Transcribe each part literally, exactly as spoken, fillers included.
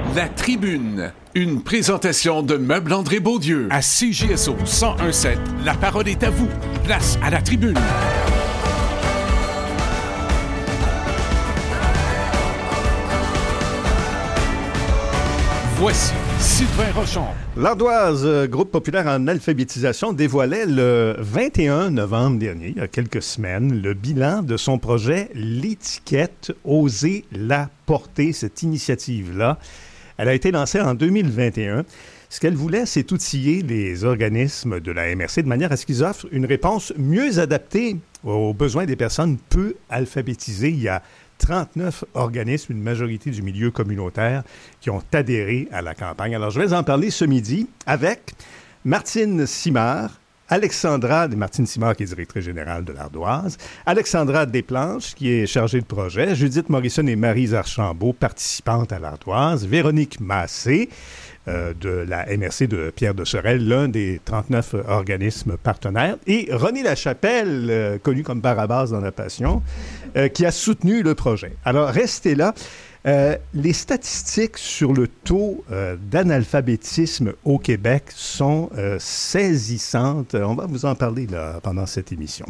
La Tribune, une présentation de Meubles André Beaudieu à C J S O cent un sept. La parole est à vous. Place à la Tribune. Voici Sylvain Rochon. L'Ardoise, groupe populaire en alphabétisation, dévoilait le vingt et un novembre dernier, il y a quelques semaines, le bilan de son projet L'étiquette, oser la porter. Cette initiative-là, elle a été lancée en deux mille vingt et un. Ce qu'elle voulait, c'est outiller les organismes de la M R C de manière à ce qu'ils offrent une réponse mieux adaptée aux besoins des personnes peu alphabétisées. Il y a trente-neuf organismes, une majorité du milieu communautaire, qui ont adhéré à la campagne. Alors, je vais en parler ce midi avec Martine Simard, Alexandra, Martine Simard, qui est directrice générale de l'Ardoise, Alexandra Desplanches, qui est chargée de projet, Judith Morrison et Maryse Archambault, participantes à l'Ardoise, Véronique Massé, euh, de la M R C de Pierre de Sorel, l'un des trente-neuf organismes partenaires, et René Lachapelle, euh, connu comme Barabas dans la Passion, euh, qui a soutenu le projet. Alors, restez là. Euh, les statistiques sur le taux euh, d'analphabétisme au Québec sont euh, saisissantes. On va vous en parler là, pendant cette émission.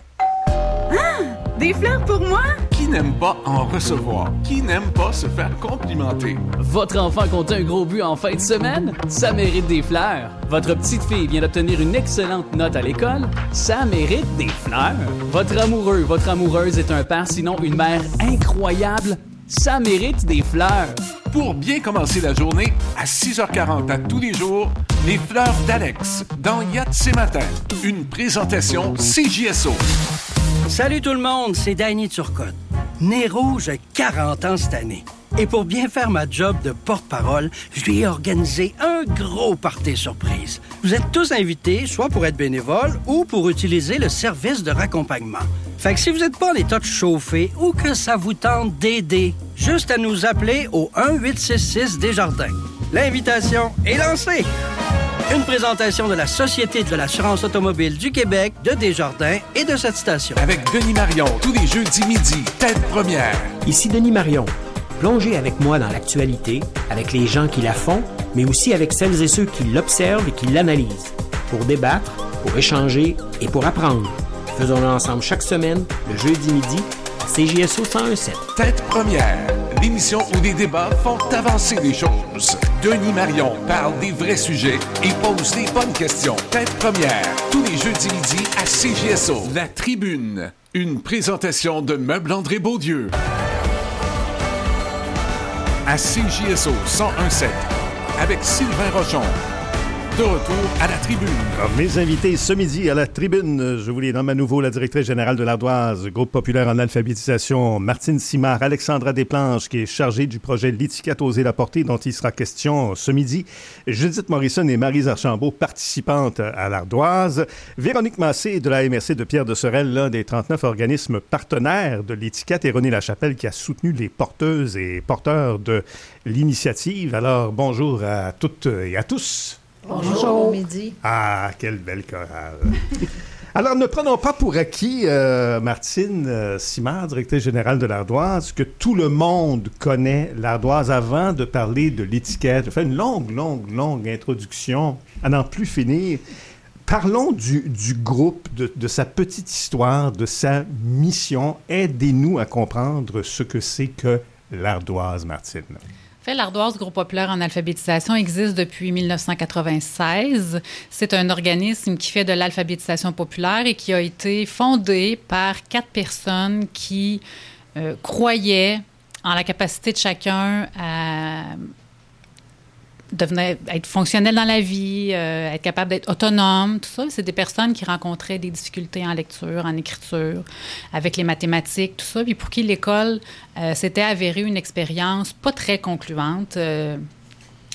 Ah! Des fleurs pour moi? Qui n'aime pas en recevoir? Qui n'aime pas se faire complimenter? Votre enfant compte un gros but en fin de semaine? Ça mérite des fleurs. Votre petite fille vient d'obtenir une excellente note à l'école? Ça mérite des fleurs. Votre amoureux, votre amoureuse est un père, sinon une mère incroyable? Ça mérite des fleurs. Pour bien commencer la journée, à six heures quarante à tous les jours, les fleurs d'Alex dans Yatsé Matin. Une présentation C J S O. Salut tout le monde, c'est Danny Turcotte. Nez rouge, quarante ans cette année. Et pour bien faire ma job de porte-parole, je lui ai organisé un gros party surprise. Vous êtes tous invités, soit pour être bénévole ou pour utiliser le service de raccompagnement. Fait que si vous n'êtes pas en état de chauffer ou que ça vous tente d'aider, juste à nous appeler au un huit six six Desjardins. L'invitation est lancée! Une présentation de la Société de l'assurance automobile du Québec, de Desjardins et de cette station. Avec Denis Marion, tous les jeudis midi, tête première. Ici Denis Marion. Plongez avec moi dans l'actualité, avec les gens qui la font, mais aussi avec celles et ceux qui l'observent et qui l'analysent. Pour débattre, pour échanger et pour apprendre. Faisons-le ensemble chaque semaine, le jeudi midi, à C J S O cent un sept. Tête première, l'émission où des débats font avancer les choses. Denis Marion parle des vrais sujets et pose des bonnes questions. Tête première, tous les jeudis midi à C J S O. La Tribune, une présentation de Meubles André Beaudieu. À C J S O cent un sept, avec Sylvain Rochon. De retour à la Tribune. Alors, mes invités ce midi à la Tribune, je vous les nomme à nouveau la directrice générale de l'Ardoise, groupe populaire en alphabétisation, Martine Simard, Alexandra Desplanches, qui est chargée du projet L'étiquette, oser la porter, dont il sera question ce midi, Judith Morrison et Maryse Archambault, participantes à l'Ardoise, Véronique Massé de la M R C de Pierre de Sorel, l'un des trente-neuf organismes partenaires de l'Étiquette, et René Lachapelle, qui a soutenu les porteuses et porteurs de l'initiative. Alors, bonjour à toutes et à tous. Bonjour. Bonjour, midi. Ah, quelle belle chorale. Alors, ne prenons pas pour acquis, euh, Martine euh, Simard, directrice générale de l'Ardoise, que tout le monde connaît l'Ardoise avant de parler de l'étiquette. Je fais une longue, longue, longue introduction à n'en plus finir. Parlons du, du groupe, de, de sa petite histoire, de sa mission. Aidez-nous à comprendre ce que c'est que l'Ardoise, Martine. En fait, l'Ardoise, groupe populaire en alphabétisation, existe depuis dix-neuf cent quatre-vingt-seize. C'est un organisme qui fait de l'alphabétisation populaire et qui a été fondé par quatre personnes qui euh, croyaient en la capacité de chacun à devenir, être fonctionnel dans la vie, euh, être capable d'être autonome, tout ça. C'est des personnes qui rencontraient des difficultés en lecture, en écriture, avec les mathématiques, tout ça. Puis pour qui l'école euh, s'était avérée une expérience pas très concluante. Euh,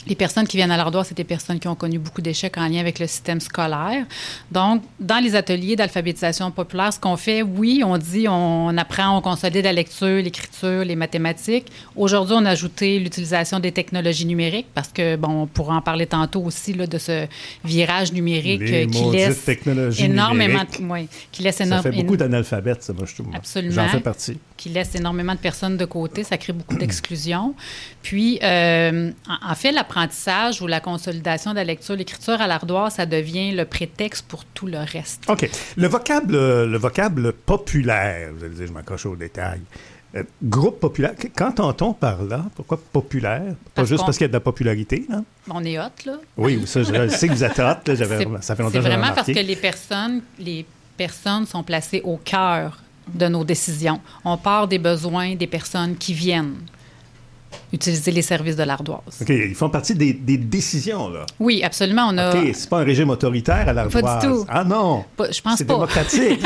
Les personnes qui viennent à l'Ardoise, c'est des personnes qui ont connu beaucoup d'échecs en lien avec le système scolaire. Donc, dans les ateliers d'alphabétisation populaire, ce qu'on fait, oui, on dit, on apprend, on consolide la lecture, l'écriture, les mathématiques. Aujourd'hui, on a ajouté l'utilisation des technologies numériques parce que, bon, on pourra en parler tantôt aussi là, de ce virage numérique les qui laisse technologies énormément, numériques. Oui, qui laisse ça énorme, fait beaucoup d'analphabètes, ça, moi, je trouve. Absolument. J'en fais partie. Qui laisse énormément de personnes de côté, ça crée beaucoup d'exclusion. Puis, euh, en, en fait, l'apprentissage ou la consolidation de la lecture, l'écriture à l'Ardoise, ça devient le prétexte pour tout le reste. OK. Le vocable, le vocable populaire, vous allez dire, je m'accroche aux détails. Euh, groupe populaire, qu'entend-on par là? Pourquoi populaire? Pas parce juste qu'on... parce qu'il y a de la popularité, non? On est hot, là. Oui, ça, je sais que vous êtes hot, là. J'avais, ça fait longtemps que c'est j'avais vraiment remarqué. parce que les personnes, les personnes sont placées au cœur de nos décisions. On part des besoins des personnes qui viennent utiliser les services de l'Ardoise. OK, ils font partie des, des décisions, là. Oui, absolument. On a... OK, c'est pas un régime autoritaire à l'Ardoise. Pas du tout. Ah non! Pas, je pense c'est pas. démocratique.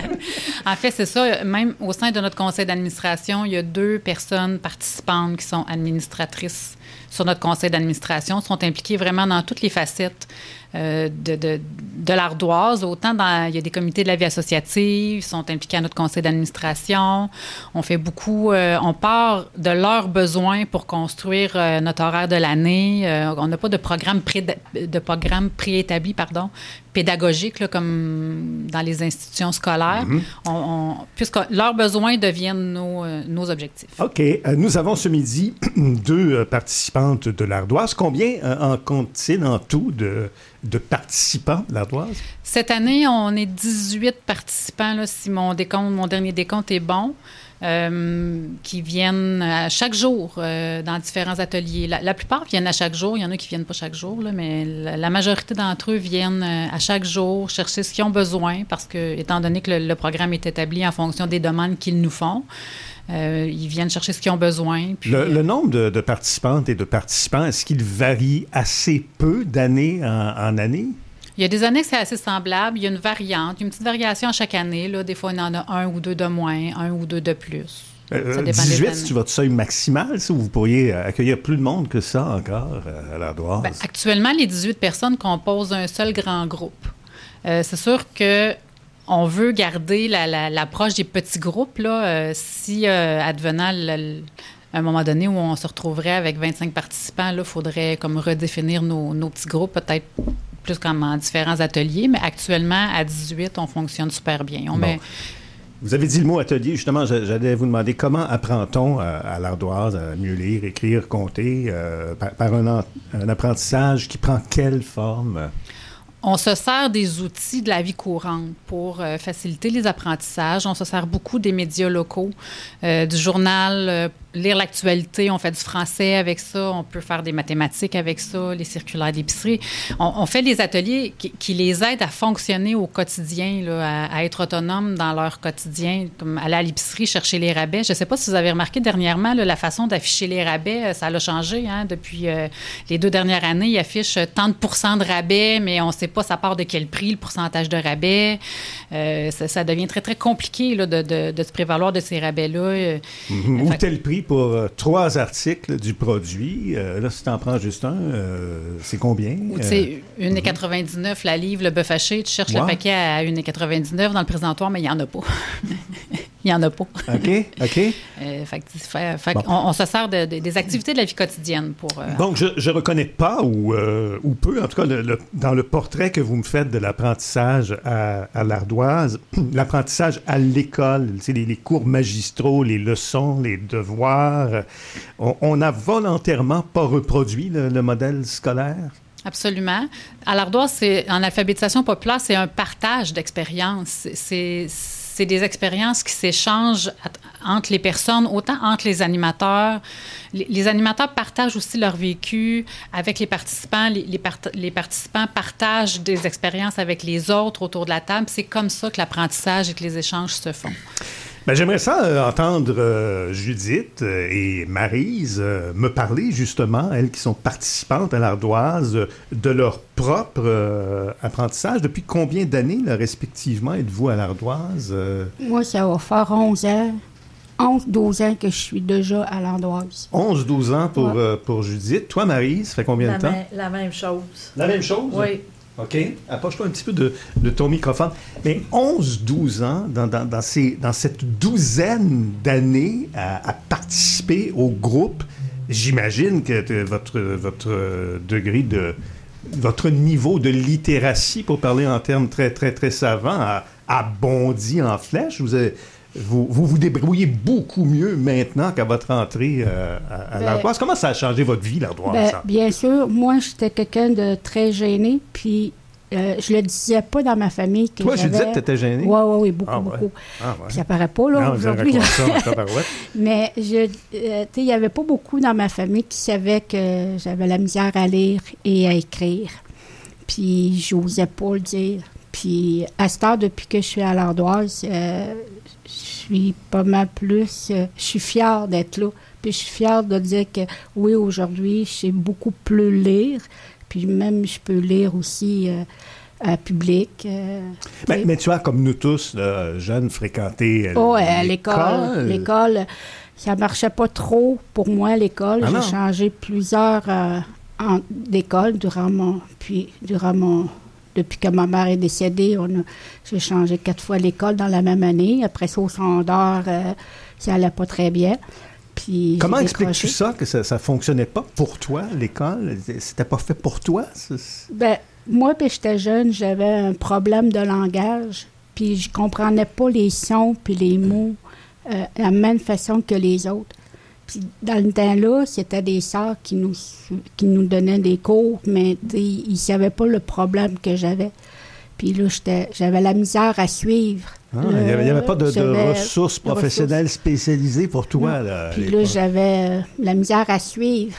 En fait, c'est ça. Même au sein de notre conseil d'administration, il y a deux personnes participantes qui sont administratrices sur notre conseil d'administration, sont impliquées vraiment dans toutes les facettes euh, de, de, de l'Ardoise. Autant dans, il y a des comités de la vie associative, sont impliqués à notre conseil d'administration. On fait beaucoup, euh, on part de leurs besoins pour construire euh, notre horaire de l'année. Euh, on n'a pas de programme, pré, de programme préétabli, pardon, pédagogique, là, comme dans les institutions scolaires, mm-hmm. on, on, puisque leurs besoins deviennent nos, euh, nos objectifs. OK. Euh, nous avons ce midi deux euh, participantes de l'Ardoise. Combien euh, en compte-t-il en tout de, de participants de l'Ardoise? Cette année, on est dix-huit participants, là, si mon décompte, mon dernier décompte est bon. Euh, qui viennent à chaque jour euh, dans différents ateliers. La, la plupart viennent à chaque jour. Il y en a qui ne viennent pas chaque jour, là, mais la, la majorité d'entre eux viennent euh, à chaque jour chercher ce qu'ils ont besoin parce que, étant donné que le, le programme est établi en fonction des demandes qu'ils nous font, euh, ils viennent chercher ce qu'ils ont besoin. Puis, le, le nombre de, de participantes et de participants, est-ce qu'il varie assez peu d'année en, en année? Il y a des années que c'est assez semblable. Il y a une variante, une petite variation à chaque année. Là. Des fois, il y en a un ou deux de moins, un ou deux de plus. Euh, ça dépend dix-huit, c'est votre seuil maximal, ça, ou vous pourriez accueillir plus de monde que ça encore à l'Ardoise? Bien, actuellement, les dix-huit personnes composent un seul grand groupe. Euh, c'est sûr que on veut garder la, la, l'approche des petits groupes. Là, euh, si, euh, advenant le, à un moment donné où on se retrouverait avec vingt-cinq participants, il faudrait comme redéfinir nos, nos petits groupes, peut-être plus comme en différents ateliers, mais actuellement, à dix-huit, on fonctionne super bien. On bon. met... Vous avez dit le mot atelier. Justement, j'allais vous demander comment apprend-on à, à l'Ardoise à mieux lire, écrire, compter, euh, par, par un, un apprentissage qui prend quelle forme? On se sert des outils de la vie courante pour euh, faciliter les apprentissages. On se sert beaucoup des médias locaux, euh, du journal, euh, lire l'actualité. On fait du français avec ça. On peut faire des mathématiques avec ça, les circulaires d'épicerie. On, on fait des ateliers qui, qui les aident à fonctionner au quotidien, là, à, à être autonomes dans leur quotidien, comme aller à l'épicerie, chercher les rabais. Je ne sais pas si vous avez remarqué dernièrement, là, la façon d'afficher les rabais, ça a changé. Hein, depuis euh, les deux dernières années, ils affichent tant de pourcents de rabais, mais on ne sait pas ça part de quel prix, le pourcentage de rabais. Euh, ça, ça devient très, très compliqué là, de, de, de se prévaloir de ces rabais-là. Mm-hmm. Ou tel prix pour euh, trois articles du produit. Euh, là, si tu en prends juste un, euh, c'est combien? Ou tu sais, un euro quatre-vingt-dix-neuf la livre, le bœuf haché, tu cherches wow. le paquet à un euro quatre-vingt-dix-neuf dans le présentoir, mais il n'y en a pas. Il n'y en a pas. OK, OK. Euh, fait, fait, fait bon. on, on se sert de, de, des activités de la vie quotidienne pour... Euh... Donc, je ne reconnais pas, ou, euh, ou peu, en tout cas, le, le, dans le portrait que vous me faites de l'apprentissage à, à l'Ardoise, l'apprentissage à l'école, tu sais, les, les cours magistraux, les leçons, les devoirs, on n'a volontairement pas reproduit le, le modèle scolaire? Absolument. À l'Ardoise, c'est, en alphabétisation populaire, c'est un partage d'expériences. C'est... C'est des expériences qui s'échangent entre les personnes, autant entre les animateurs. Les, les animateurs partagent aussi leur vécu avec les participants. Les, les, part, les participants partagent des expériences avec les autres autour de la table. C'est comme ça que l'apprentissage et que les échanges se font. Bien, j'aimerais ça euh, entendre euh, Judith euh, et Maryse euh, me parler justement, elles qui sont participantes à l'Ardoise, euh, de leur propre euh, apprentissage. Depuis combien d'années, là, respectivement, êtes-vous à l'Ardoise? Euh... Moi, ça va faire onze ans. onze douze ans que je suis déjà à l'Ardoise. onze douze ans pour, Ouais. euh, pour Judith. Toi, Marie, ça fait combien La, de temps? même, la même chose. La même chose? Oui. OK. Approche-toi un petit peu de, de ton microphone. Mais onze douze ans, dans, dans, dans, ces, dans cette douzaine d'années à, à participer au groupe, j'imagine que t- votre, votre degré de... votre niveau de littératie, pour parler en termes très, très, très savants, a, a bondi en flèche. Vous, avez, vous, vous vous débrouillez beaucoup mieux maintenant qu'à votre entrée euh, à, à Ben, l'Ardoise. Comment ça a changé votre vie, l'Ardoise? Ben, ça? bien sûr, moi, j'étais quelqu'un de très gêné, puis euh, je le disais pas dans ma famille que Toi, j'avais... Judith, t'étais gênée? Oui, oui, oui, beaucoup, Ah, ouais. beaucoup. Ah, ouais. Puis ça paraît pas, là, Non, vous allez aujourd'hui. là. raconter ça en tabarouette. Mais, je, euh, tu sais, il n'y avait pas beaucoup dans ma famille qui savaient que j'avais la misère à lire et à écrire. Puis, j'osais pas le dire. Puis, à cette heure, depuis que je suis à l'Ardoise, euh, je suis pas mal plus... euh, je suis fière d'être là. Puis, je suis fière de dire que, oui, aujourd'hui, je sais beaucoup plus lire. Puis, même, je peux lire aussi euh, à public. euh, Mais, tu sais. mais tu as, comme nous tous, là, jeunes, fréquenté euh, Oh, à l'école. L'école, ça marchait pas trop pour moi à l'école. Ah non? J'ai changé plusieurs euh, en- d'écoles durant mon, puis durant mon, depuis que ma mère est décédée, on a, j'ai changé quatre fois l'école dans la même année. Après ça, au secondaire, euh, ça allait pas très bien. Puis Comment j'ai expliques-tu décroché. ça, que ça ne fonctionnait pas pour toi, l'école? C'était pas fait pour toi? C'est- Ben, moi, puis j'étais jeune, j'avais un problème de langage, puis je comprenais pas les sons puis les mots euh, de la même façon que les autres. Puis dans le temps-là, c'était des sœurs qui nous, qui nous donnaient des cours, mais tu sais, ils ne savaient pas le problème que j'avais. Puis là, j'étais- j'avais la misère à suivre. Ah, il n'y avait, il y avait pas de, de J'avais- ressources de professionnelles spécialisées pour toi. Non. Là, à Puis là, l'époque. j'avais euh, la misère à suivre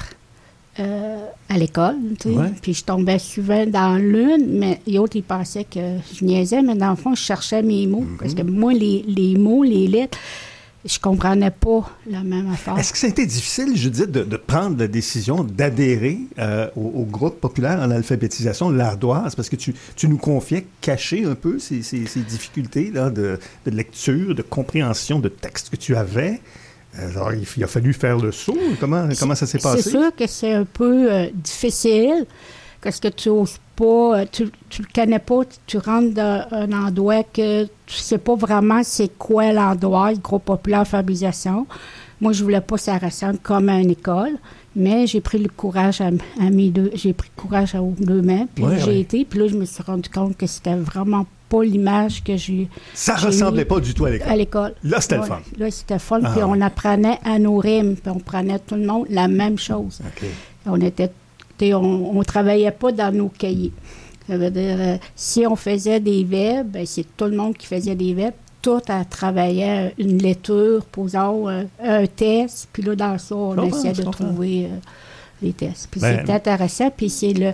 euh, à l'école. tu sais. Ouais. Puis je tombais souvent dans l'une, mais les autres, ils pensaient que je niaisais, mais dans le fond, je cherchais mes mots. Mm-hmm. Parce que moi, les, les mots, les lettres, je comprenais pas la même affaire. Est-ce que ça a été difficile, Judith, de, de prendre la décision d'adhérer euh, au, au groupe populaire en alphabétisation, l'Ardoise? Parce que tu, tu nous confiais cacher un peu ces, ces, ces difficultés là, de, de lecture, de compréhension de textes que tu avais. Euh, genre, il, il a fallu faire le saut. Comment, comment ça s'est passé? C'est sûr que c'est un peu euh, difficile, parce que tu n'oses pas, euh, tu ne le connais pas, tu, tu rentres dans un endroit que tu ne sais pas vraiment c'est quoi l'endroit, le groupe populaire alphabétisation. Moi, je voulais pas que ça ressemble comme à une école, mais j'ai pris le courage à, à mes deux, j'ai pris le courage aux deux mains, puis Ouais, j'ai ouais. été, puis là, je me suis rendu compte que c'était vraiment pas l'image que j'ai Ça j'ai ressemblait mis pas du tout à l'école. à l'école. Là, c'était le Ouais, fun. Là, c'était fun. Ah, Puis ouais. on apprenait à nos rimes. Puis on prenait tout le monde la même chose. OK. On était, tu sais, on, on travaillait pas dans nos cahiers. Ça veut dire, euh, si on faisait des verbes, ben, c'est tout le monde qui faisait des verbes. Tout à travailler une lecture, posant euh, un test. Puis là, dans ça, on Je comprends, essayait je de comprends. trouver euh, les tests. Puis Ben, c'était intéressant. Puis c'est le,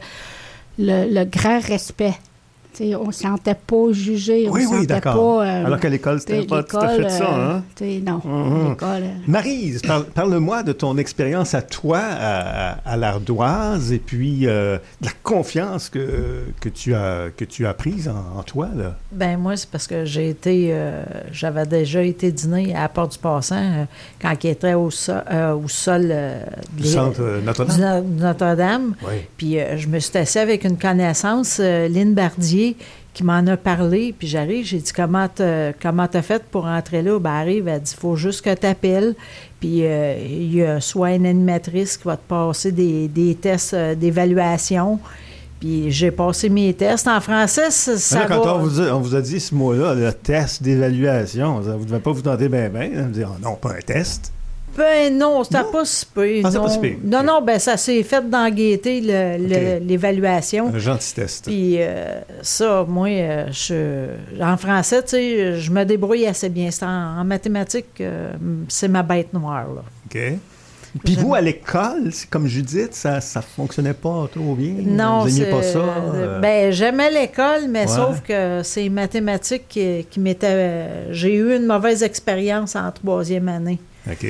le, le grand respect. Tu sais, on ne se sentait pas jugé. On Oui, se oui, sentait d'accord. pas, euh, Alors qu'à l'école, c'était t'sais, pas tout à fait l'école, ça, euh, hein? t'sais, non, Mhm. l'école... euh, Maryse, parle- parle-moi de ton expérience à toi, à, à- à l'Ardoise, et puis euh, de la confiance que, que, tu as, que tu as prise en, en toi. Là. Ben moi, c'est parce que j'ai été, euh, j'avais déjà été dîner à la Porte du Passant euh, quand il était au, sol, euh, au sol euh, Du des- centre euh, Notre-Dame. du No- Notre-Dame. Oui. Puis euh, je me suis assise avec une connaissance, euh, Lynn Bardier, qui m'en a parlé. Puis j'arrive, j'ai dit, comment t'as, comment t'as fait pour entrer là? Ben, arrive, elle dit, il faut juste que t'appelles. Puis euh, il y a soit une animatrice qui va te passer des, des tests euh, d'évaluation. Puis j'ai passé mes tests. En français, ça, ça Alors, quand va. on vous, a, on vous a dit ce mot-là, le test d'évaluation, ça, vous ne devez pas vous tenter bien, bien. Vous dire, oh, non, pas un test. Ben non, c'était Non? pas si pire. Ah, c'est non. pas si pire. Non, Ok. non, ben ça s'est fait dans gaieté, le- le- Ok. l'évaluation. Un gentil test. Puis euh, ça, moi, euh, je, en français, tu sais, je me débrouille assez bien. C'est en, en mathématiques, euh, c'est ma bête noire, là. OK. Puis vous, à l'école, c'est comme Judith, ça ne fonctionnait pas trop bien? Non, Vous n'aimiez c'est- pas ça? euh, euh, Ben, j'aimais l'école, mais Ouais. sauf que c'est les mathématiques qui, qui m'étaient... euh, j'ai eu une mauvaise expérience en troisième année. OK.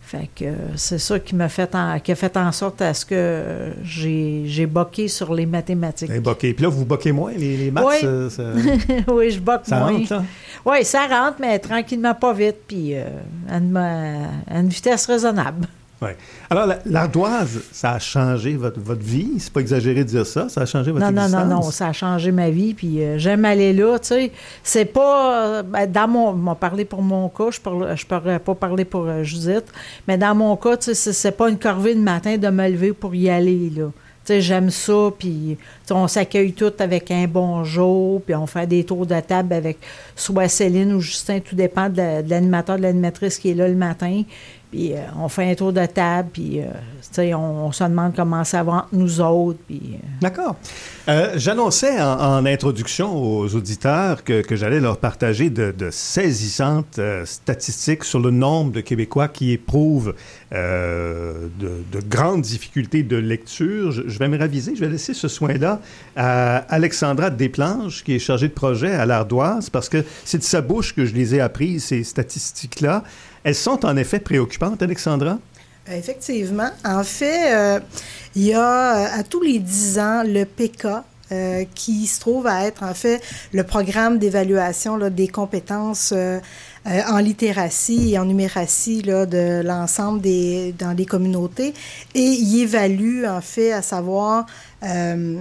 Fait que c'est ça qui m'a fait en, qui a fait en sorte à ce que j'ai, j'ai boqué sur les mathématiques. Et boqué. Puis là, vous boquez moins, les, les maths? Oui, ça, ça... oui je boque ça moins. Rentre, oui, ça rentre, mais tranquillement, pas vite, puis euh, à, une, à une vitesse raisonnable. Oui. Alors, la, l'ardoise, ça a changé votre, votre vie? C'est pas exagéré de dire ça? Ça a changé votre non, existence? Non, non, non, ça a changé ma vie, puis euh, j'aime aller là, tu sais. C'est pas... Euh, ben, dans mon... Je vais parler pour mon cas, je ne pourrais pas parler pour euh, Judith, mais dans mon cas, tu sais, c'est, c'est pas une corvée le matin de me lever pour y aller, là. Tu sais, j'aime ça, puis on s'accueille tout avec un bonjour, puis on fait des tours de table avec soit Céline ou Justin, tout dépend de, la, de l'animateur, de l'animatrice qui est là le matin. Puis euh, on fait un tour de table, puis euh, on, on se demande comment ça va entre nous autres. Puis, euh... D'accord. Euh, j'annonçais en, en introduction aux auditeurs que, que j'allais leur partager de, de saisissantes euh, statistiques sur le nombre de Québécois qui éprouvent euh, de, de grandes difficultés de lecture. Je, je vais me raviser, je vais laisser ce soin-là à Alexandra Desplanches, qui est chargée de projet à l'Ardoise, parce que c'est de sa bouche que je les ai apprises, ces statistiques-là. Elles sont en effet préoccupantes, Alexandra? Effectivement. En fait, euh, il y a à tous les dix ans le P K euh, qui se trouve à être en fait le programme d'évaluation là, des compétences euh, euh, en littératie et en numératie là, de l'ensemble des dans les communautés, et il évalue en fait à savoir euh,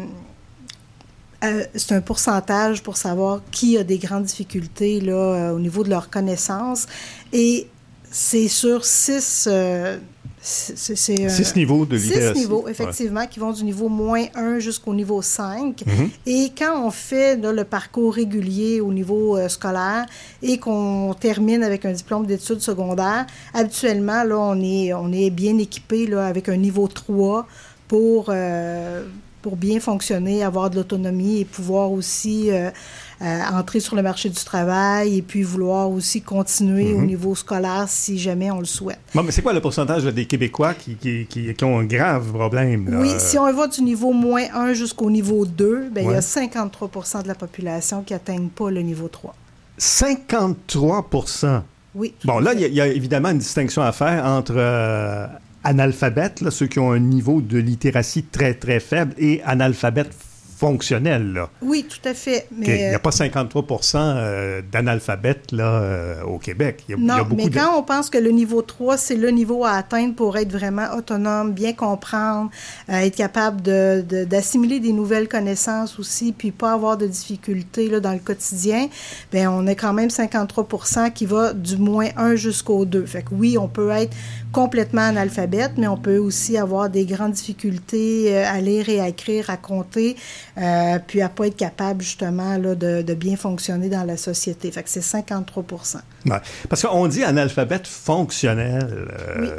euh, c'est un pourcentage pour savoir qui a des grandes difficultés là, euh, au niveau de leurs connaissances, et c'est sur six, euh, c'est, c'est, euh, six niveaux de littératie. Six niveaux, effectivement, ouais. Qui vont du niveau moins un jusqu'au niveau cinq. Mm-hmm. Et quand on fait là, le parcours régulier au niveau euh, scolaire et qu'on termine avec un diplôme d'études secondaires, habituellement, là, on est, on est bien équipé là, avec un niveau trois pour, euh, pour bien fonctionner, avoir de l'autonomie et pouvoir aussi... Euh, Euh, entrer sur le marché du travail et puis vouloir aussi continuer mm-hmm. au niveau scolaire si jamais on le souhaite. Bon, mais c'est quoi le pourcentage là, des Québécois qui, qui, qui, qui ont un grave problème? Là? Oui, si on va du niveau moins un jusqu'au niveau deux, bien, ouais. il y a cinquante-trois pour cent de la population qui n'atteignent pas le niveau trois. cinquante-trois pour cent? Oui. Bon, là, il y, y a évidemment une distinction à faire entre euh, analphabètes, là, ceux qui ont un niveau de littératie très, très faible, et analphabètes fonctionnel, là. Oui, tout à fait. Mais okay. Il n'y a pas cinquante-trois pour cent euh, d'analphabètes là, euh, au Québec. Il y a, non, il y a beaucoup mais de... quand on pense que le niveau trois, c'est le niveau à atteindre pour être vraiment autonome, bien comprendre, euh, être capable de, de, d'assimiler des nouvelles connaissances aussi, puis pas avoir de difficultés là, dans le quotidien, bien, on a quand même cinquante-trois pour cent qui va du moins un jusqu'au deux. Fait que oui, on peut être complètement analphabète, mais on peut aussi avoir des grandes difficultés euh, à lire et à écrire, à compter, Euh, puis à ne pas être capable, justement, là, de, de bien fonctionner dans la société. Fait que c'est cinquante-trois pour cent. Ouais. Parce qu'on dit analphabète fonctionnel, euh, oui.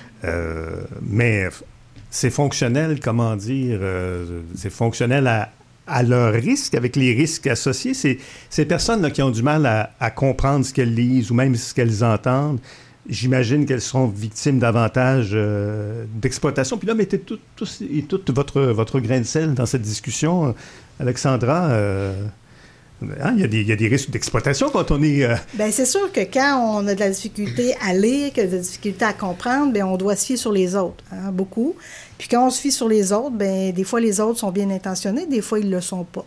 euh, mais c'est fonctionnel, comment dire, euh, c'est fonctionnel à, à leur risque, avec les risques associés. C'est, ces personnes-là qui ont du mal à, à comprendre ce qu'elles lisent ou même ce qu'elles entendent, j'imagine qu'elles seront victimes davantage euh, d'exploitation. Puis là, mettez tout, tout, et tout votre, votre grain de sel dans cette discussion, Alexandra. Euh, hein, il y a des, il y a des risques d'exploitation quand on est... Euh... Bien, c'est sûr que quand on a de la difficulté à lire, que de la difficulté à comprendre, bien, on doit se fier sur les autres, hein, beaucoup. Puis quand on se fie sur les autres, bien, des fois, les autres sont bien intentionnés, des fois, ils ne le sont pas.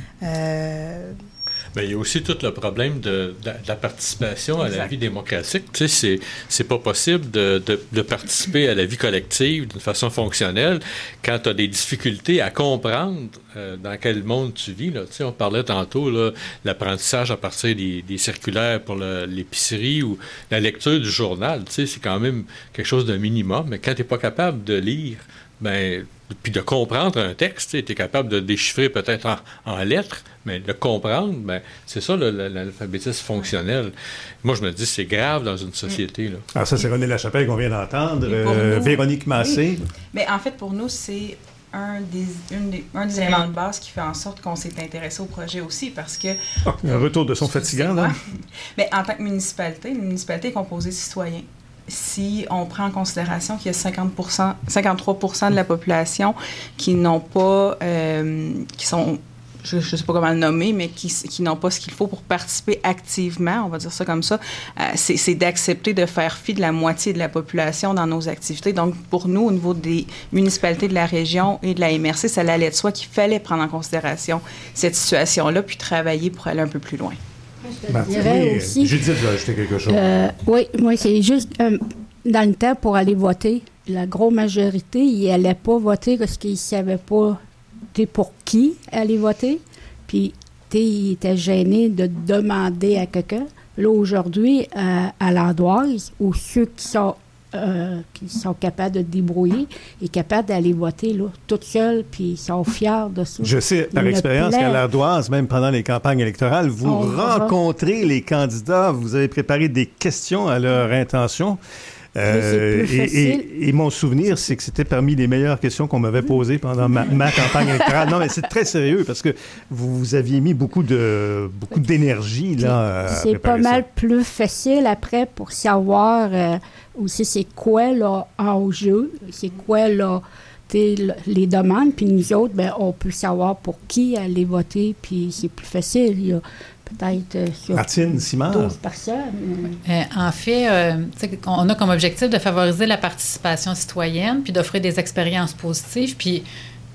Euh... Bien, il y a aussi tout le problème de, de, de la participation à exact. La vie démocratique. Tu sais, c'est, c'est pas possible de, de, de participer à la vie collective d'une façon fonctionnelle quand tu as des difficultés à comprendre euh, dans quel monde tu vis. Là. Tu sais, on parlait tantôt là, l'apprentissage à partir des, des circulaires pour le, l'épicerie ou la lecture du journal. Tu sais, c'est quand même quelque chose d'un minimum. Mais quand tu n'es pas capable de lire, ben, puis de comprendre un texte, tu es capable de déchiffrer peut-être en, en lettres, mais de comprendre, ben, c'est ça le, le, l'alphabétisme fonctionnel. Moi, je me dis, c'est grave dans une société. Là. Alors ça, c'est René Lachapelle qu'on vient d'entendre, euh, nous, Véronique Massé. Oui. Mais en fait, pour nous, c'est un des, une des, un des éléments de base qui fait en sorte qu'on s'est intéressé au projet aussi, parce que... Oh, un retour de son fatigant, là. Mais en tant que municipalité, une municipalité est composée de citoyens. Si on prend en considération qu'il y a cinquante pour cent, cinquante-trois pour cent de la population qui n'ont pas, euh, qui sont je ne sais pas comment le nommer, mais qui, qui n'ont pas ce qu'il faut pour participer activement, on va dire ça comme ça, euh, c'est, c'est d'accepter de faire fi de la moitié de la population dans nos activités. Donc, pour nous, au niveau des municipalités de la région et de la M R C, ça allait de soi qu'il fallait prendre en considération cette situation-là, puis travailler pour aller un peu plus loin. Ben, Je dirais oui, aussi, Judith veut ajouter quelque chose. Euh, oui, moi, c'est juste euh, dans le temps pour aller voter. La grosse majorité, ils n'allaient pas voter parce qu'ils ne savaient pas pour qui aller voter. Puis, ils étaient gênés de demander à quelqu'un. Là, aujourd'hui, à, à l'Ardoise, où ceux qui sont, euh, qui sont capables de se débrouiller, sont capables d'aller voter là, tout seuls, puis ils sont fiers de ça. Je sais, par Ils expérience, ne qu'à plaît- l'Ardoise, même pendant les campagnes électorales, vous On va- rencontrez les candidats, vous avez préparé des questions à leur intention. Euh, c'est plus et, facile. et- et mon souvenir, c'est que c'était parmi les meilleures questions qu'on m'avait posées pendant ma, ma campagne électorale. Non, mais c'est très sérieux parce que vous, vous aviez mis beaucoup de beaucoup d'énergie là. à C'est pas préparer ça. mal plus facile après pour savoir euh, aussi c'est quoi là en jeu, c'est quoi là t'sais, l- les demandes, puis nous autres, ben, on peut savoir pour qui aller voter, puis c'est plus facile. Il y a peut-être euh, sur Martine Simard. douze personnes. Euh, en fait, euh, tu sais, on a comme objectif de favoriser la participation citoyenne puis d'offrir des expériences positives. Puis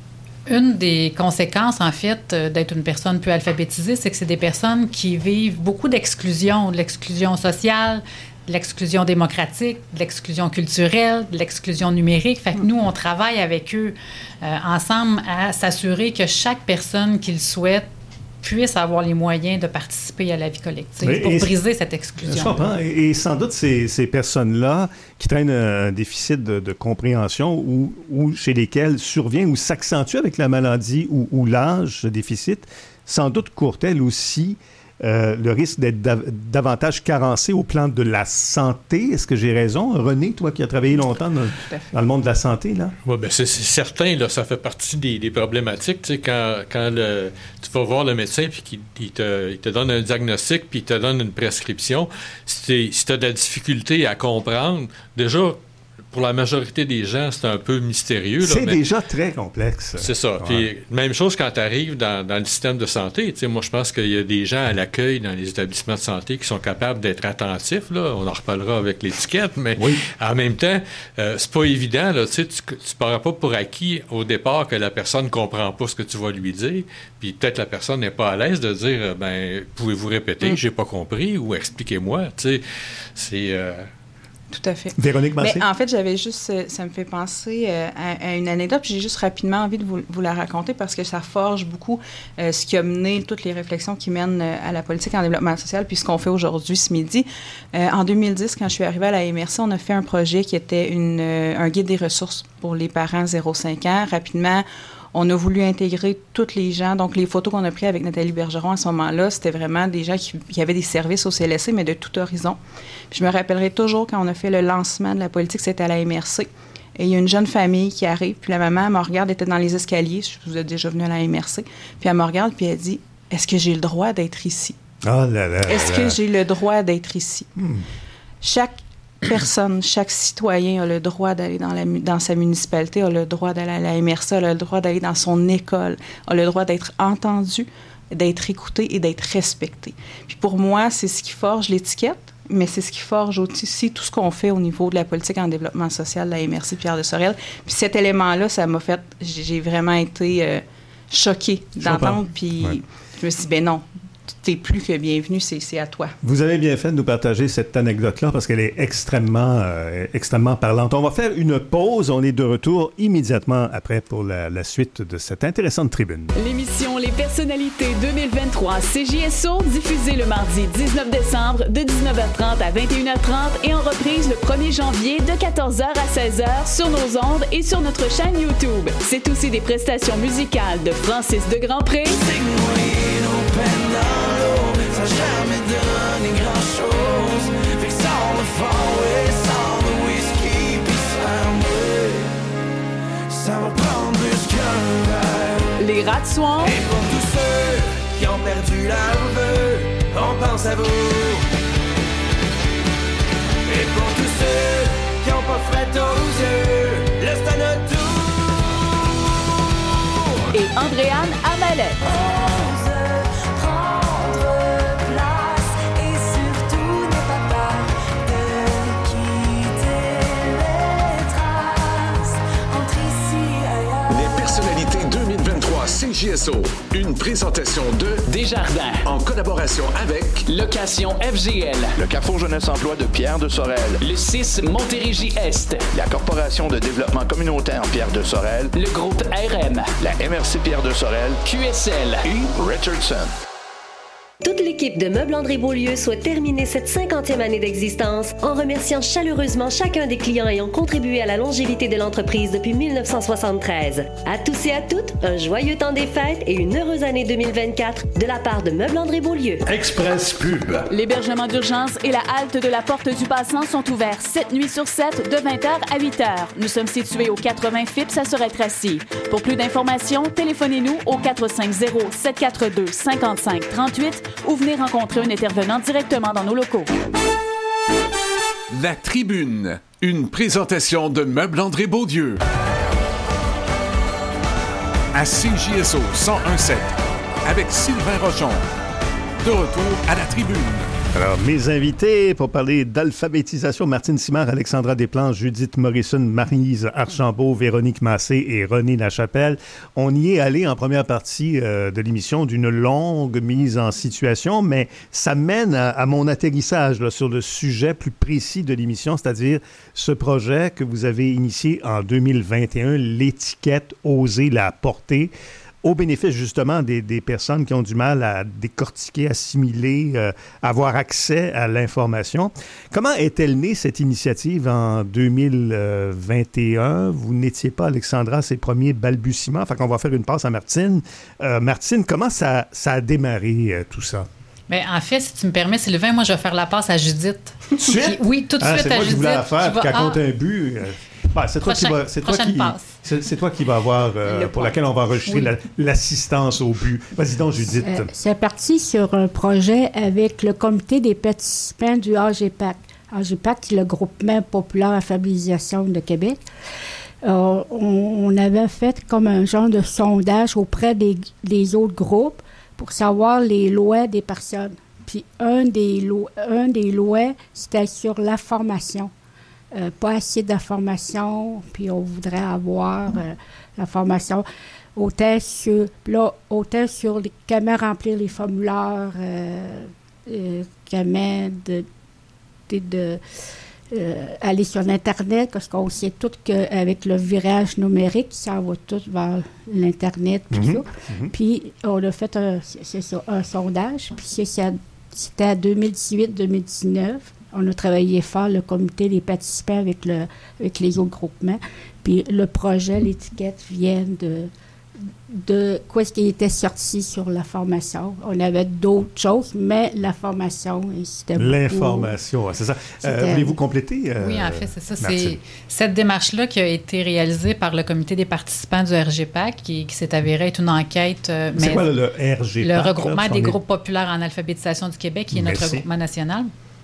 une des conséquences, en fait, euh, d'être une personne peu alphabétisée, c'est que c'est des personnes qui vivent beaucoup d'exclusion, de l'exclusion sociale, de l'exclusion démocratique, de l'exclusion culturelle, de l'exclusion numérique. Fait que nous, on travaille avec eux euh, ensemble à s'assurer que chaque personne qu'ils souhaitent puisse avoir les moyens de participer à la vie collective Mais- pour et- briser cette exclusion. Je comprends. Et, et sans doute, ces, ces personnes-là qui traînent un déficit de, de compréhension ou, ou chez lesquelles survient ou s'accentue avec la maladie ou, ou l'âge, ce déficit, sans doute court-elle aussi euh, le risque d'être dav- davantage carencé au plan de la santé. Est-ce que j'ai raison? René, toi qui as travaillé longtemps dans, dans le monde de la santé, là? Oui, bien, c'est, c'est certain, là, ça fait partie des, des problématiques. Tu sais, quand, quand le, tu vas voir le médecin puis qu'il il te, il te donne un diagnostic puis il te donne une prescription, si tu as de la difficulté à comprendre, déjà, pour la majorité des gens, c'est un peu mystérieux. Là, C'est mais déjà très complexe. c'est ça. Ouais. Puis, même chose quand tu arrives dans, dans le système de santé. Tu sais, moi, je pense qu'il y a des gens à l'accueil dans les établissements de santé qui sont capables d'être attentifs. Là. On en reparlera avec l'étiquette, mais Oui. en même temps, euh, c'est pas évident. Là. Tu sais, tu ne pars pas pour acquis au départ que la personne ne comprend pas ce que tu vas lui dire. Puis peut-être la personne n'est pas à l'aise de dire euh, ben pouvez-vous répéter, Mm. j'ai pas compris, ou expliquez-moi. Tu sais, c'est. Euh, Tout à fait. Véronique Massé? Mais en fait, j'avais juste, euh, ça me fait penser euh, à, à une anecdote, puis j'ai juste rapidement envie de vous, vous la raconter parce que ça forge beaucoup euh, ce qui a mené toutes les réflexions qui mènent euh, à la politique en développement social, puis ce qu'on fait aujourd'hui ce midi. Euh, en deux mille dix, quand je suis arrivée à la M R C, on a fait un projet qui était une, euh, un guide des ressources pour les parents zéro cinq ans. Rapidement, on a voulu intégrer tous les gens. Donc, les photos qu'on a prises avec Nathalie Bergeron à ce moment-là, c'était vraiment des gens qui, qui avaient des services au C L S C, mais de tout horizon. Puis je me rappellerai toujours quand on a fait le lancement de la politique, c'était à la M R C. Et il y a une jeune famille qui arrive, puis la maman, elle me regarde, elle était dans les escaliers. Je vous ai déjà venu à la M R C. Puis elle me regarde, puis elle dit « Est-ce que j'ai le droit d'être ici? Oh là là Est-ce là. que j'ai le droit d'être ici? Hmm. Chaque personne, chaque citoyen a le droit d'aller dans, la, mu- dans sa municipalité, a le droit d'aller à la M R C, a le droit d'aller dans son école, a le droit d'être entendu, d'être écouté et d'être respecté. Puis pour moi, c'est ce qui forge l'étiquette, mais c'est ce qui forge aussi tout ce qu'on fait au niveau de la politique en développement social de la M R C Pierre de Sorel. Puis cet élément-là, ça m'a fait... J'ai j'ai vraiment été euh, choquée Je comprends. d'entendre, puis Ouais. je me suis dit, ben non, t'es plus que bienvenue, c'est c'est à toi. Vous avez bien fait de nous partager cette anecdote-là parce qu'elle est extrêmement, euh, extrêmement parlante. On va faire une pause. On est de retour immédiatement après pour la, la suite de cette intéressante tribune. L'émission Les Personnalités deux mille vingt-trois à C J S O, diffusée le mardi dix-neuf décembre de dix-neuf heures trente à vingt et une heures trente et en reprise le premier janvier de quatorze heures à seize heures sur nos ondes et sur notre chaîne YouTube. C'est aussi des prestations musicales de Francis de Grandpré, Ça n'a jamais donné grand-chose. Fait que sans le fond, et sans le whisky, pis sans moi, ça va prendre plus qu'un verre. Les Rats de Swamp, Et pour tous ceux qui ont perdu leur vœu, on pense à vous. Et pour tous ceux qui ont pas fret aux yeux, là c'est à notre tour. et Andréane Amalette. Oh, Personnalité deux mille vingt-trois C J S O. Une présentation de Desjardins. En collaboration avec Location F G L. Le Carrefour Jeunesse Emploi de Pierre de Sorel. Le six Montérégie-Est. La Corporation de développement communautaire Pierre de Sorel. Le groupe R M. La M R C Pierre de Sorel. Q S L. Et Richardson. Toute l'équipe de Meubles André Beaulieu souhaite terminer cette cinquantième année d'existence en remerciant chaleureusement chacun des clients ayant contribué à la longévité de l'entreprise depuis mille neuf cent soixante-treize. À tous et à toutes, un joyeux temps des fêtes et une heureuse année deux mille vingt-quatre de la part de Meubles André Beaulieu. Express Pub. L'hébergement d'urgence et la halte de la Porte du Passant sont ouverts sept nuits sur sept de vingt heures à huit heures. Nous sommes situés au quatre-vingts Phipps à Sorel-Tracy. Pour plus d'informations, téléphonez-nous au quatre cinq zéro, sept quatre deux, cinq cinq trois huit ou venez rencontrer un intervenant directement dans nos locaux. La Tribune, une présentation de Meubles André Beaulieu. À C J S O cent un sept, avec Sylvain Rochon. De retour à La Tribune. Alors, mes invités pour parler d'alphabétisation, Martine Simard, Alexandra Desplanches, Judith Morrison, Maryse Archambault, Véronique Massé et René Lachapelle. On y est allé en première partie euh, de l'émission d'une longue mise en situation, mais ça mène à, à mon atterrissage là, sur le sujet plus précis de l'émission, c'est-à-dire ce projet que vous avez initié en deux mille vingt et un, l'étiquette « Oser la porter ». Au bénéfice justement des, des personnes qui ont du mal à décortiquer, assimiler, euh, avoir accès à l'information. Comment est-elle née cette initiative en deux mille vingt et un? Vous n'étiez pas, Alexandra, à ses premiers balbutiements. Fait qu'on va faire une passe à Martine. Euh, Martine, comment ça, ça a démarré euh, tout ça? Bien, en fait, si tu me permets, Sylvain, moi, je vais faire la passe à Judith. Tout de suite? Qui, oui, tout de ah, suite à Judith. C'est moi qui voulais la faire, va... qu'elle ah. compte un but. Euh... Ben, c'est, toi Prochain, qui va, c'est, toi qui, c'est, c'est toi qui va avoir, euh, pour laquelle on va enregistrer oui. la, l'assistance au but. Vas-y donc, Judith. Euh, c'est parti sur un projet avec le comité des participants du A G P A C. A G P A C, c'est le groupement populaire alphabétisation de Québec. Euh, on, on avait fait comme un genre de sondage auprès des, des autres groupes pour savoir les lois des personnes. Puis un des, lo- un des lois, c'était sur la formation. Euh, pas assez d'informations, puis on voudrait avoir euh, la formation autant sur, là, autant sur les, comment remplir les formulaires, euh, euh, comment de, de, de euh, aller sur l'Internet, parce qu'on sait tout qu'avec le virage numérique, ça va tout vers l'Internet, puis mm-hmm. ça. Mm-hmm. Puis on a fait un, c'est ça, un sondage, puis c'est, c'est, c'était à deux mille dix-huit deux mille dix-neuf. On a travaillé fort, le comité des participants avec, le, avec les autres groupements. Puis le projet, l'étiquette vient de, de quoi ce qui était sorti sur la formation. On avait d'autres choses, mais la formation, c'était beaucoup... L'information, c'est ça. Euh, voulez-vous compléter? Euh, oui, en fait, c'est ça. Martine. C'est cette démarche-là qui a été réalisée par le comité des participants du R G P A C, qui, qui s'est avérée être une enquête... Euh, c'est mais, quoi le, le R G P A C? Le regroupement là, des est... groupes populaires en alphabétisation du Québec, qui est Merci. notre regroupement national.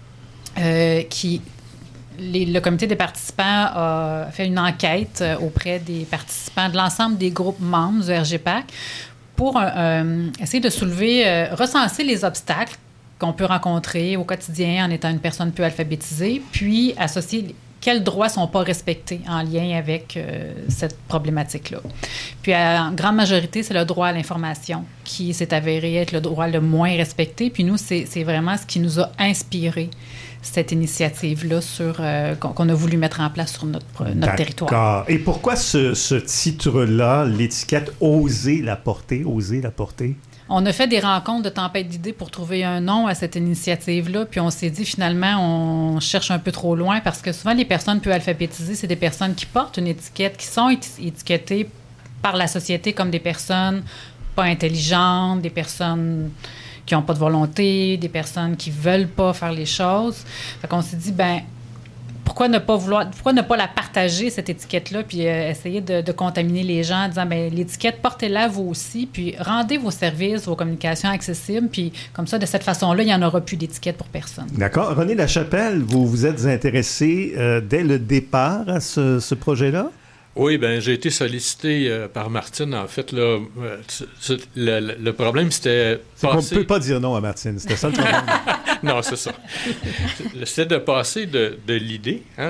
Euh, qui, les, le comité des participants a fait une enquête euh, auprès des participants de l'ensemble des groupes membres du R G P A C pour euh, essayer de soulever, euh, recenser les obstacles qu'on peut rencontrer au quotidien en étant une personne peu alphabétisée, puis associer quels droits ne sont pas respectés en lien avec euh, cette problématique-là. Puis, en grande majorité, c'est le droit à l'information qui s'est avéré être le droit le moins respecté. Puis nous, c'est, c'est vraiment ce qui nous a inspiré cette initiative-là sur, euh, qu'on, qu'on a voulu mettre en place sur notre, notre territoire. D'accord. Et pourquoi ce, ce titre-là, l'étiquette « Oser la porter », « Oser la porter » ? On a fait des rencontres de tempête d'idées pour trouver un nom à cette initiative-là, puis on s'est dit finalement, on cherche un peu trop loin parce que souvent, les personnes peu alphabétisées, c'est des personnes qui portent une étiquette, qui sont étiquetées par la société comme des personnes pas intelligentes, des personnes qui n'ont pas de volonté, des personnes qui veulent pas faire les choses. Fait qu'on s'est dit, ben pourquoi ne pas vouloir, pourquoi ne pas la partager, cette étiquette-là, puis euh, essayer de, de contaminer les gens en disant, bien, l'étiquette, portez-la vous aussi, puis rendez vos services, vos communications accessibles, puis comme ça, de cette façon-là, il n'y en aura plus d'étiquette pour personne. D'accord. René Lachapelle, vous vous êtes intéressé euh, dès le départ à ce, ce projet-là? Oui, bien, j'ai été sollicité euh, par Martine, en fait. Là, euh, le, le, le problème, c'était... C'est passer... qu'on ne peut pas dire non à Martine, c'était ça le problème. Non, c'est ça. C'était de passer de, de l'idée, hein,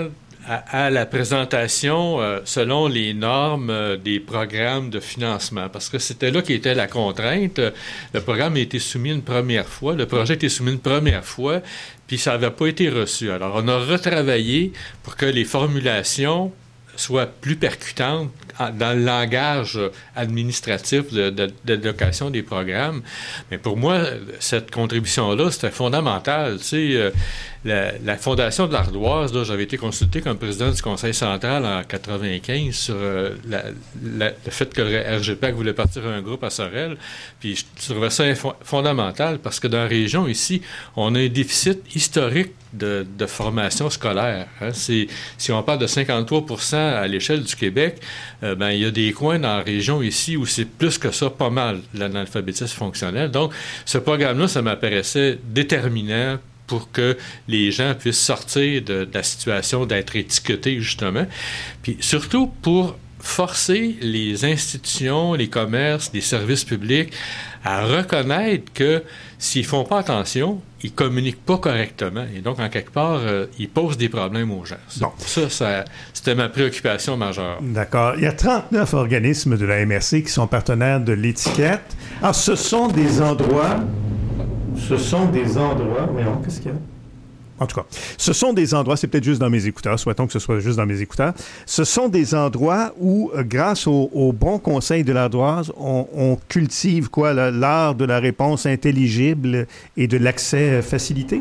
à, à la présentation euh, selon les normes euh, des programmes de financement, parce que c'était là qu'était la contrainte. Le programme a été soumis une première fois, le projet a été soumis une première fois, puis ça n'avait pas été reçu. Alors, on a retravaillé pour que les formulations soient plus percutantes dans le langage administratif de, de, d'allocation des programmes. Mais pour moi, cette contribution-là, c'était fondamental. Tu sais, euh, la, la Fondation de l'Ardoise, là, j'avais été consulté comme président du Conseil central en quatre-vingt-quinze sur euh, la, la, le fait que le R G P A C voulait partir un groupe à Sorel. Puis je trouvais ça info- fondamental parce que dans la région, ici, on a un déficit historique de, de formation scolaire. Hein. C'est, si on parle de cinquante-trois pour cent à l'échelle du Québec, euh, ben, il y a des coins dans la région ici où c'est plus que ça, pas mal, l'analphabétisme fonctionnel. Donc, ce programme-là, ça m'apparaissait déterminant pour que les gens puissent sortir de, de la situation d'être étiquetés, justement. Puis surtout pour forcer les institutions, les commerces, les services publics à reconnaître que s'ils ne font pas attention, ils ne communiquent pas correctement. Et donc, en quelque part, euh, ils posent des problèmes aux gens. Bon. Ça, ça, c'était ma préoccupation majeure. D'accord. Il y a trente-neuf organismes de la M R C qui sont partenaires de l'étiquette. Alors, ce sont des endroits... Ce sont des endroits... Voyons, qu'est-ce qu'il y a? En tout cas, ce sont des endroits, c'est peut-être juste dans mes écouteurs, souhaitons que ce soit juste dans mes écouteurs, ce sont des endroits où, grâce au, au bon conseil de l'Ardoise, on, on cultive quoi, là, l'art de la réponse intelligible et de l'accès facilité?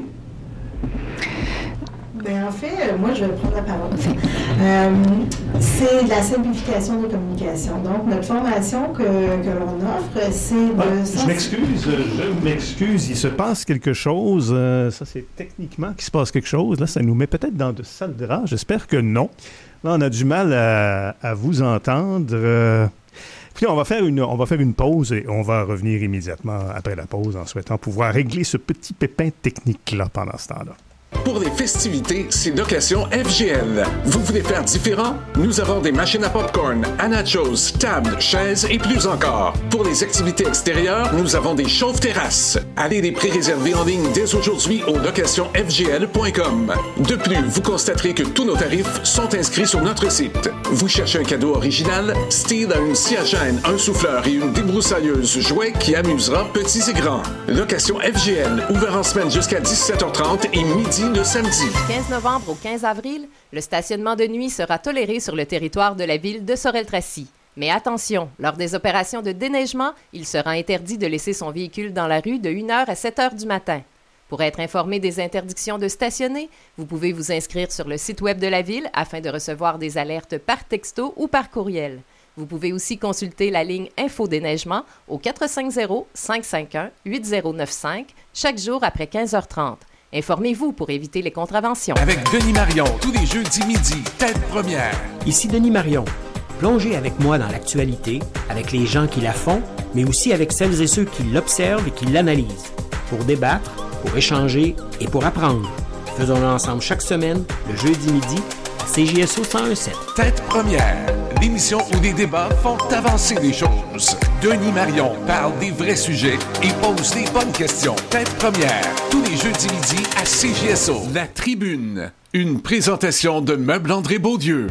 Bien, en fait, moi, je vais prendre la parole. Euh, c'est de la simplification des communications. Donc, notre formation que, que l'on offre, c'est de... Ah, je m'excuse, je m'excuse. Il se passe quelque chose. Euh, ça, c'est techniquement qu'il se passe quelque chose. Là, ça nous met peut-être dans de sales draps. J'espère que non. Là, on a du mal à, à vous entendre. Euh, puis on va faire une, on va faire une pause et on va revenir immédiatement après la pause en souhaitant pouvoir régler ce petit pépin technique-là pendant ce temps-là. Pour les festivités, c'est Location F G L. Vous voulez faire différent? Nous avons des machines à popcorn, à nachos, tables, chaises et plus encore. Pour les activités extérieures, nous avons des chauves-terrasses. Allez les pré-réserver en ligne dès aujourd'hui au location f g l point com. De plus, vous constaterez que tous nos tarifs sont inscrits sur notre site. Vous cherchez un cadeau original? Steve a une scie à chaîne, un souffleur et une débroussailleuse jouet qui amusera petits et grands. Location F G L, ouvert en semaine jusqu'à dix-sept heures trente et midi le samedi. Du quinze novembre au quinze avril, le stationnement de nuit sera toléré sur le territoire de la ville de Sorel-Tracy. Mais attention, lors des opérations de déneigement, il sera interdit de laisser son véhicule dans la rue de une heure à sept heures du matin. Pour être informé des interdictions de stationner, vous pouvez vous inscrire sur le site web de la ville afin de recevoir des alertes par texto ou par courriel. Vous pouvez aussi consulter la ligne Info Déneigement au quatre cinq zéro, cinq cinq un, huit zéro neuf cinq chaque jour après quinze heures trente. Informez-vous pour éviter les contraventions. Avec Denis Marion, tous les jeudis midi, tête première. Ici Denis Marion. Plongez avec moi dans l'actualité, avec les gens qui la font, mais aussi avec celles et ceux qui l'observent et qui l'analysent. Pour débattre, pour échanger et pour apprendre. Faisons-le ensemble chaque semaine, le jeudi midi, à C J S O cent un virgule sept. Tête première, l'émission où les débats font avancer les choses. Denis Marion parle des vrais sujets et pose des bonnes questions. Tête première, tous les jeudis midi à C J S O. La Tribune, une présentation de Meubles André Beaudieu.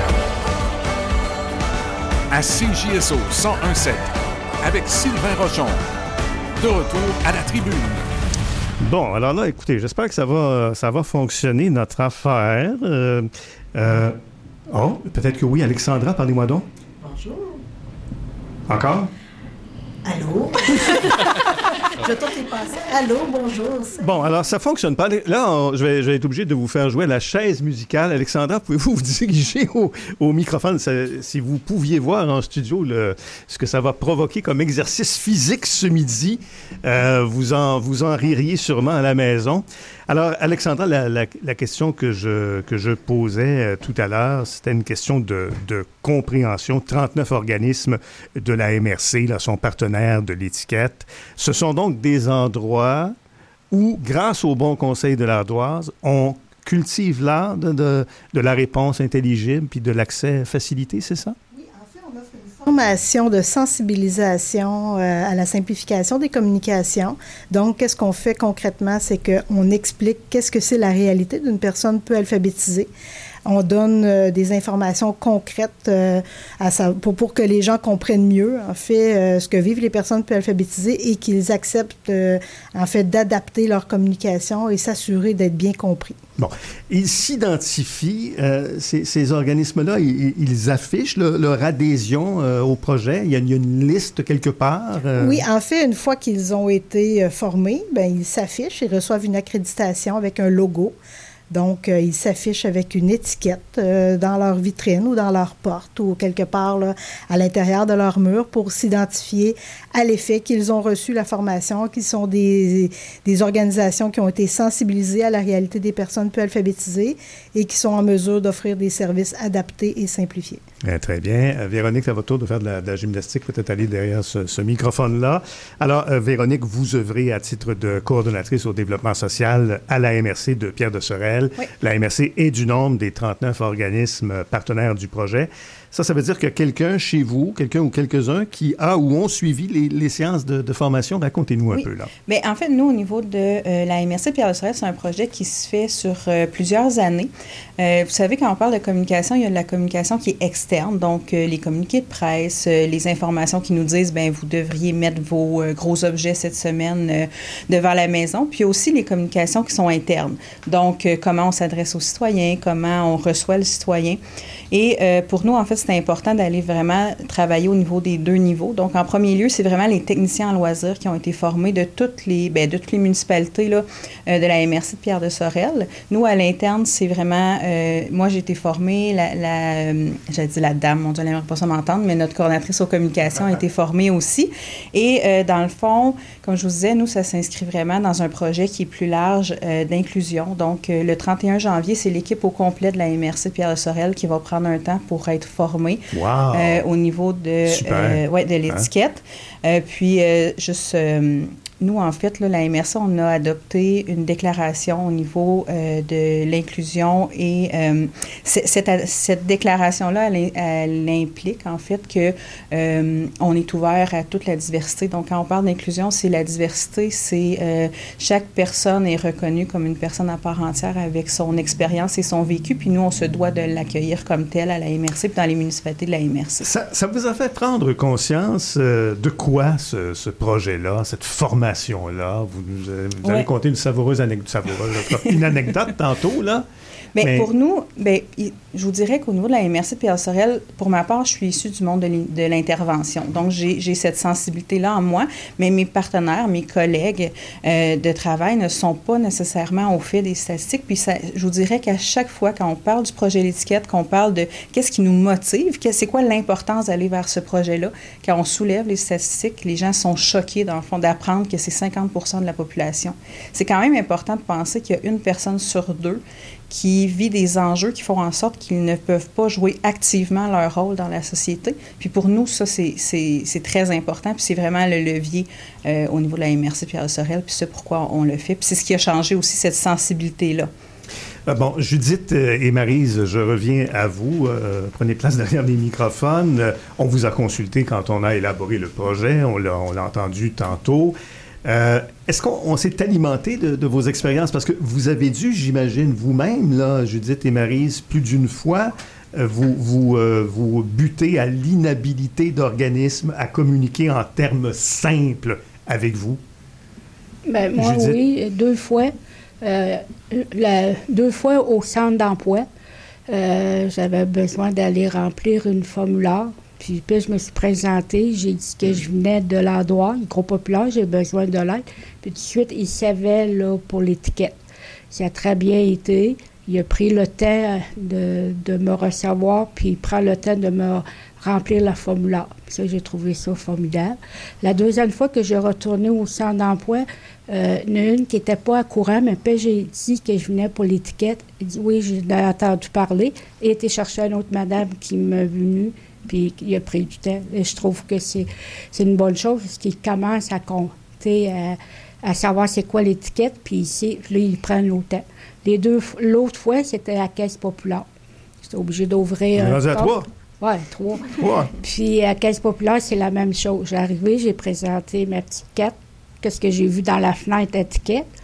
À C J S O cent un virgule sept, avec Sylvain Rochon. De retour à La Tribune. Bon, alors là, écoutez, j'espère que ça va, ça va fonctionner, notre affaire. Euh, euh, oh, peut-être que oui. Alexandra, parlez-moi donc. Bonjour. Encore? Allô? Je t'ai passé. Allô, bonjour. Bon, alors ça fonctionne pas. Là, on, je, vais, je vais être obligé de vous faire jouer la chaise musicale. Alexandra, pouvez-vous vous diriger au, au microphone? Ça, si vous pouviez voir en studio le, ce que ça va provoquer comme exercice physique ce midi, euh, vous, en, vous en ririez sûrement à la maison. Alors, Alexandra, la, la, la question que je, que je posais euh, tout à l'heure, c'était une question de, de compréhension. trente-neuf organismes de la M R C là, sont partenaires de l'étiquette. Ce sont donc des endroits où, grâce au bon conseil de l'Ardoise, on cultive l'art de, de, de la réponse intelligible puis de l'accès facilité, c'est ça? Formation de sensibilisation euh, à la simplification des communications. Donc, qu'est-ce qu'on fait concrètement? C'est qu'on explique qu'est-ce que c'est la réalité d'une personne peu alphabétisée. On donne euh, des informations concrètes euh, à ça, pour, pour que les gens comprennent mieux, en fait, euh, ce que vivent les personnes peu alphabétisées et qu'ils acceptent, euh, en fait, d'adapter leur communication et s'assurer d'être bien compris. Bon, ils s'identifient, euh, ces, ces organismes-là, ils, ils affichent le, leur adhésion euh, au projet. Il y, a, il y a une liste quelque part. Euh... Oui, en fait, une fois qu'ils ont été euh, formés, ben ils s'affichent, ils reçoivent une accréditation avec un logo. Donc, euh, ils s'affichent avec une étiquette euh, dans leur vitrine ou dans leur porte ou quelque part là, à l'intérieur de leur mur pour s'identifier à l'effet qu'ils ont reçu la formation, qu'ils sont des, des organisations qui ont été sensibilisées à la réalité des personnes peu alphabétisées et qui sont en mesure d'offrir des services adaptés et simplifiés. Bien, très bien. Euh, Véronique, c'est à votre tour de faire de la, de la gymnastique, peut-être aller derrière ce, ce microphone-là. Alors, euh, Véronique, vous œuvrez à titre de coordonnatrice au développement social à la M R C de Pierre de Sorel. Oui. La M R C est du nombre des trente-neuf organismes partenaires du projet. Ça, ça veut dire que quelqu'un chez vous, quelqu'un ou quelques-uns qui a ou ont suivi les, les séances de, de formation, racontez-nous oui. un peu là. Bien, en fait, nous, au niveau de euh, la M R C Pierre de Sorel, c'est un projet qui se fait sur euh, plusieurs années. Euh, vous savez, quand on parle de communication, il y a de la communication qui est externe, donc euh, les communiqués de presse, euh, les informations qui nous disent, bien, vous devriez mettre vos euh, gros objets cette semaine euh, devant la maison, puis aussi les communications qui sont internes. Donc, euh, comment on s'adresse aux citoyens, comment on reçoit le citoyen. Et euh, pour nous, en fait, c'est important d'aller vraiment travailler au niveau des deux niveaux. Donc, en premier lieu, c'est vraiment les techniciens en loisirs qui ont été formés de toutes les, bien, de toutes les municipalités là, euh, de la M R C de Pierre de Sorel. Nous, à l'interne, c'est vraiment... Euh, moi, j'ai été formée, la, la, euh, j'allais dire la dame, mon Dieu, elle n'aimerait pas ça m'entendre, mais notre coordonnatrice aux communications a été formée aussi. Et euh, dans le fond, comme je vous disais, nous, ça s'inscrit vraiment dans un projet qui est plus large euh, d'inclusion. Donc, euh, le trente et un janvier, c'est l'équipe au complet de la M R C de Pierre de Sorel qui va prendre un temps pour être formée wow. euh, au niveau de, euh, ouais, de l'étiquette. Hein? Euh, puis, euh, juste... Euh, nous, en fait, là, la M R C, on a adopté une déclaration au niveau euh, de l'inclusion et euh, cette, cette déclaration-là, elle, elle implique, en fait, que euh, on est ouvert à toute la diversité. Donc, quand on parle d'inclusion, c'est la diversité, c'est euh, chaque personne est reconnue comme une personne à part entière avec son expérience et son vécu, puis nous, on se doit de l'accueillir comme tel à la M R C puis dans les municipalités de la M R C. Ça, ça vous a fait prendre conscience euh, de quoi ce, ce projet-là, cette formation là. Vous, vous, vous avez ouais. conté une savoureuse anecdote, savoureuse, une anecdote tantôt, là. Bien, mais... pour nous, bien, je vous dirais qu'au niveau de la M R C de Pierre de Sorel, pour ma part, je suis issue du monde de, de l'intervention. Donc, j'ai, j'ai cette sensibilité-là en moi, mais mes partenaires, mes collègues euh, de travail ne sont pas nécessairement au fait des statistiques. Puis, ça, je vous dirais qu'à chaque fois, quand on parle du projet L'étiquette, qu'on parle de qu'est-ce qui nous motive, c'est quoi l'importance d'aller vers ce projet-là, quand on soulève les statistiques, les gens sont choqués, dans le fond, d'apprendre que c'est cinquante pour cent de la population. C'est quand même important de penser qu'il y a une personne sur deux qui vit des enjeux qui font en sorte qu'ils ne peuvent pas jouer activement leur rôle dans la société. Puis pour nous, ça, c'est, c'est, c'est très important, puis c'est vraiment le levier euh, au niveau de la M R C Pierre de Sorel, puis c'est pourquoi on le fait. Puis c'est ce qui a changé aussi, cette sensibilité-là. Bon, Judith et Maryse, je reviens à vous. Euh, prenez place derrière les microphones. Euh, on vous a consulté quand on a élaboré le projet, on l'a, on l'a entendu tantôt. Euh, est-ce qu'on on s'est alimenté de, de vos expériences? Parce que vous avez dû, j'imagine, vous-même, là, Judith et Maryse, plus d'une fois, euh, vous, vous, euh, vous buter à l'inhabilité d'organismes à communiquer en termes simples avec vous. Bien, moi, Judith? Oui, deux fois. Euh, la, deux fois au centre d'emploi. Euh, j'avais besoin d'aller remplir une formulaire. Puis, puis je me suis présentée, j'ai dit que je venais de l'endroit, le groupe populaire, j'ai besoin de l'aide. Puis tout de suite, il savait là, pour l'étiquette. Ça a très bien été. Il a pris le temps de, de me recevoir, puis il prend le temps de me remplir la formulaire. Puis ça, j'ai trouvé ça formidable. La deuxième fois que j'ai retourné au centre d'emploi, euh, il y en a une qui n'était pas à courant, mais puis j'ai dit que je venais pour l'étiquette. Il dit oui, j'ai entendu parler. Et été chercher une autre madame qui m'a venue. Puis il a pris du temps. Et je trouve que c'est, c'est une bonne chose parce qu'il commence à compter, à, à savoir c'est quoi l'étiquette, puis ici, là, il prend l'autre temps. Les deux, l'autre fois, c'était la Caisse populaire. J'étais obligé d'ouvrir un à trois? Oui, trois. Ouais. Puis à la Caisse populaire, c'est la même chose. J'ai arrivé, j'ai présenté ma petite carte, qu'est-ce que j'ai vu dans la fenêtre étiquette.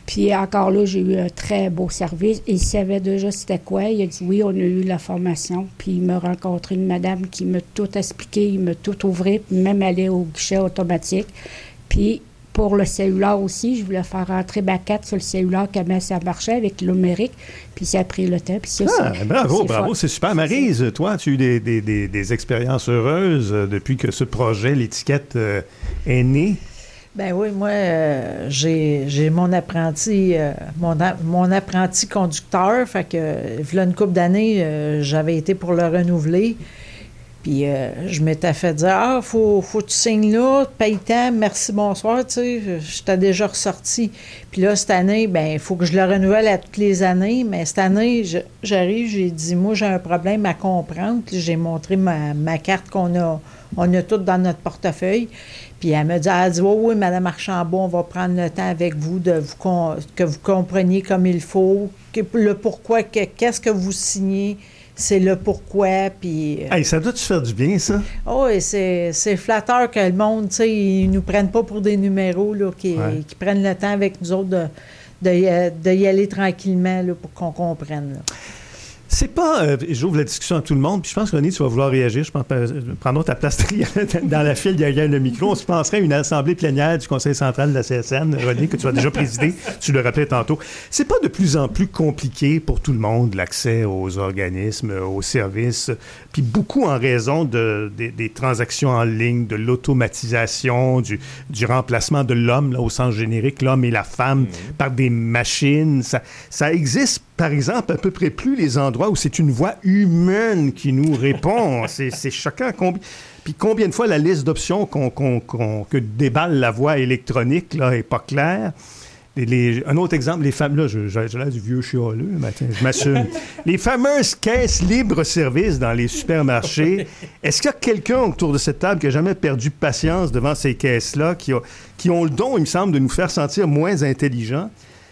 Puis encore là, j'ai eu un très beau service. Il savait déjà c'était quoi. Il a dit oui, on a eu la formation. Puis il m'a rencontré une madame qui m'a tout expliqué, il m'a tout ouvert, puis même aller au guichet automatique. Puis pour le cellulaire aussi, je voulais faire rentrer ma carte sur le cellulaire comment ça marchait avec le numérique. Puis ça a pris le temps. Puis ça, ah, c'est, bravo, c'est bravo, fort. c'est super. Maryse, toi, tu as eu des, des, des, des expériences heureuses euh, depuis que ce projet, l'étiquette, euh, est né? Ben oui, moi, euh, j'ai, j'ai mon apprenti, euh, mon, a, mon apprenti conducteur. Fait que, euh, il y a une couple d'années, euh, j'avais été pour le renouveler. Puis euh, je m'étais fait dire « Ah, faut, faut que tu signes là, paye tant, merci, bonsoir. » Tu sais, j'étais déjà ressorti. Puis là, cette année, ben il faut que je le renouvelle à toutes les années. Mais cette année, je, j'arrive, j'ai dit « Moi, j'ai un problème à comprendre. » Puis j'ai montré ma, ma carte qu'on a, on a toute dans notre portefeuille. Puis elle me dit, elle a dit, oui, oui, Mme Archambault, on va prendre le temps avec vous de vous con- que vous compreniez comme il faut, que, le pourquoi, que, qu'est-ce que vous signez, c'est le pourquoi, puis... Hey, ça doit te faire du bien, ça? Oh, et c'est, c'est flatteur que le monde, tu sais, ils nous prennent pas pour des numéros, là, qui, ouais. qui prennent le temps avec nous autres de, de, de y aller tranquillement, là, pour qu'on comprenne, là. C'est pas... Euh, j'ouvre la discussion à tout le monde, puis je pense que, René, tu vas vouloir réagir. Je pense que prendons ta place dans la file derrière le micro. On se penserait à une assemblée plénière du Conseil central de la C S N, René, que tu as déjà présidé, tu le rappelais tantôt. C'est pas de plus en plus compliqué pour tout le monde, l'accès aux organismes, aux services, puis beaucoup en raison de, de, des transactions en ligne, de l'automatisation, du, du remplacement de l'homme, là, au sens générique, l'homme et la femme, mmh. par des machines. Ça, ça existe, par exemple, à peu près plus les endroits où c'est une voix humaine qui nous répond. C'est, c'est choquant. Combi- Puis combien de fois la liste d'options qu'on, qu'on, qu'on, que déballe la voix électronique là, est pas claire. Les, les, un autre exemple, les femmes... Là, je, j'ai, j'ai l'air du vieux chialeux, mais tiens, je m'assume. Les fameuses caisses libre-service dans les supermarchés. Est-ce qu'il y a quelqu'un autour de cette table qui n'a jamais perdu patience devant ces caisses-là, qui, a, qui ont le don, il me semble, de nous faire sentir moins intelligents?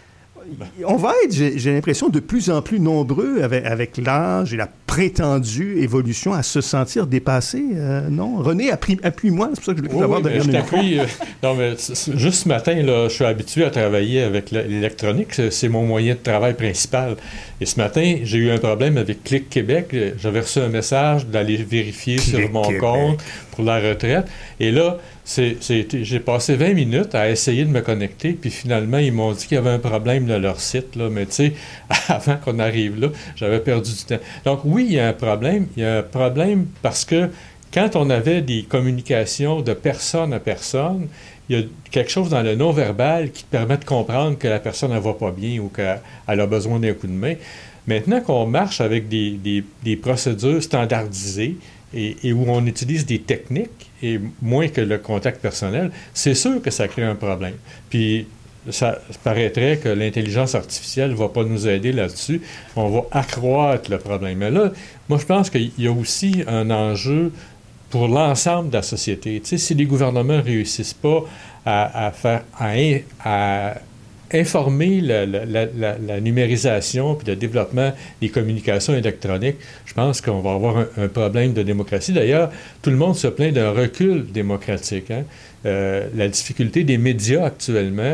On va être, j'ai, j'ai l'impression, de plus en plus nombreux avec, avec l'âge et la prétendue évolution à se sentir dépassés, euh, non? René, appuie, appuie-moi, c'est pour ça que je voulais oui, avoir oui, derrière je le t'appuie. Euh, non, mais c- c- juste ce matin, là, je suis habitué à travailler avec l'électronique. C'est, c'est mon moyen de travail principal. Et ce matin, j'ai eu un problème avec Clic Québec. J'avais reçu un message d'aller vérifier Clic sur mon Québec. Compte pour la retraite. Et là, c'est, c'est, j'ai passé vingt minutes à essayer de me connecter, puis finalement, ils m'ont dit qu'il y avait un problème dans leur site. Là. Mais tu sais, avant qu'on arrive là, j'avais perdu du temps. Donc oui, il y a un problème. Il y a un problème parce que quand on avait des communications de personne à personne, il y a quelque chose dans le non-verbal qui te permet de comprendre que la personne ne va pas bien ou qu'elle a besoin d'un coup de main. Maintenant qu'on marche avec des, des, des procédures standardisées et, et où on utilise des techniques et moins que le contact personnel, c'est sûr que ça crée un problème. Puis ça paraîtrait que l'intelligence artificielle ne va pas nous aider là-dessus. On va accroître le problème. Mais là, moi, je pense qu'il y a aussi un enjeu pour l'ensemble de la société. Tu sais, si les gouvernements ne réussissent pas à, à faire à, à informer la, la, la, la numérisation puis le développement des communications électroniques, je pense qu'on va avoir un, un problème de démocratie. D'ailleurs, tout le monde se plaint d'un recul démocratique. Hein? Euh, la difficulté des médias actuellement,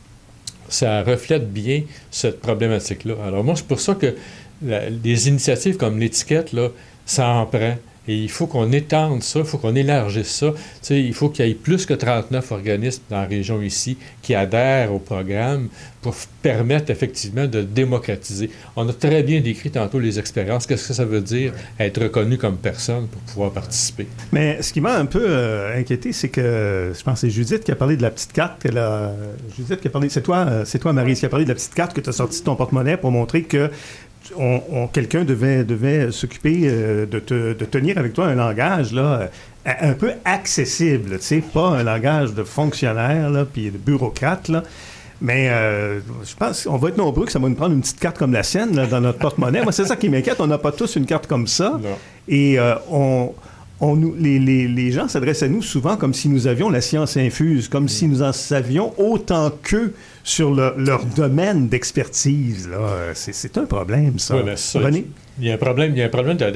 ça reflète bien cette problématique-là. Alors moi, c'est pour ça que la, des initiatives comme l'étiquette, là, ça en prend. Et il faut qu'on étende ça, il faut qu'on élargisse ça. Tu sais, il faut qu'il y ait plus que trente-neuf organismes dans la région ici qui adhèrent au programme pour f- permettre effectivement de démocratiser. On a très bien décrit tantôt les expériences. Qu'est-ce que ça veut dire être reconnu comme personne pour pouvoir participer? Mais ce qui m'a un peu euh, inquiété, c'est que je pense que c'est Judith qui a parlé de la petite carte. Qu'elle a, Judith qui a parlé, c'est toi, euh, c'est toi, Maryse, qui a parlé de la petite carte que tu as sortie de ton porte-monnaie pour montrer que On, on, quelqu'un devait, devait s'occuper euh, de, te, de tenir avec toi un langage là, un peu accessible, tu sais, pas un langage de fonctionnaire là, puis de bureaucrate, là. Mais euh, je pense qu'on va être nombreux que ça va nous prendre une petite carte comme la sienne là, dans notre porte-monnaie. Moi, c'est ça qui m'inquiète. On n'a pas tous une carte comme ça. Non. Et euh, on... On nous, les, les, les gens s'adressent à nous souvent comme si nous avions la science infuse, comme mmh. si nous en savions autant qu'eux sur le, leur domaine d'expertise. Là. C'est, c'est un problème, ça. Oui, bien, ça. René? Il y a un problème, il y a un problème d'ailleurs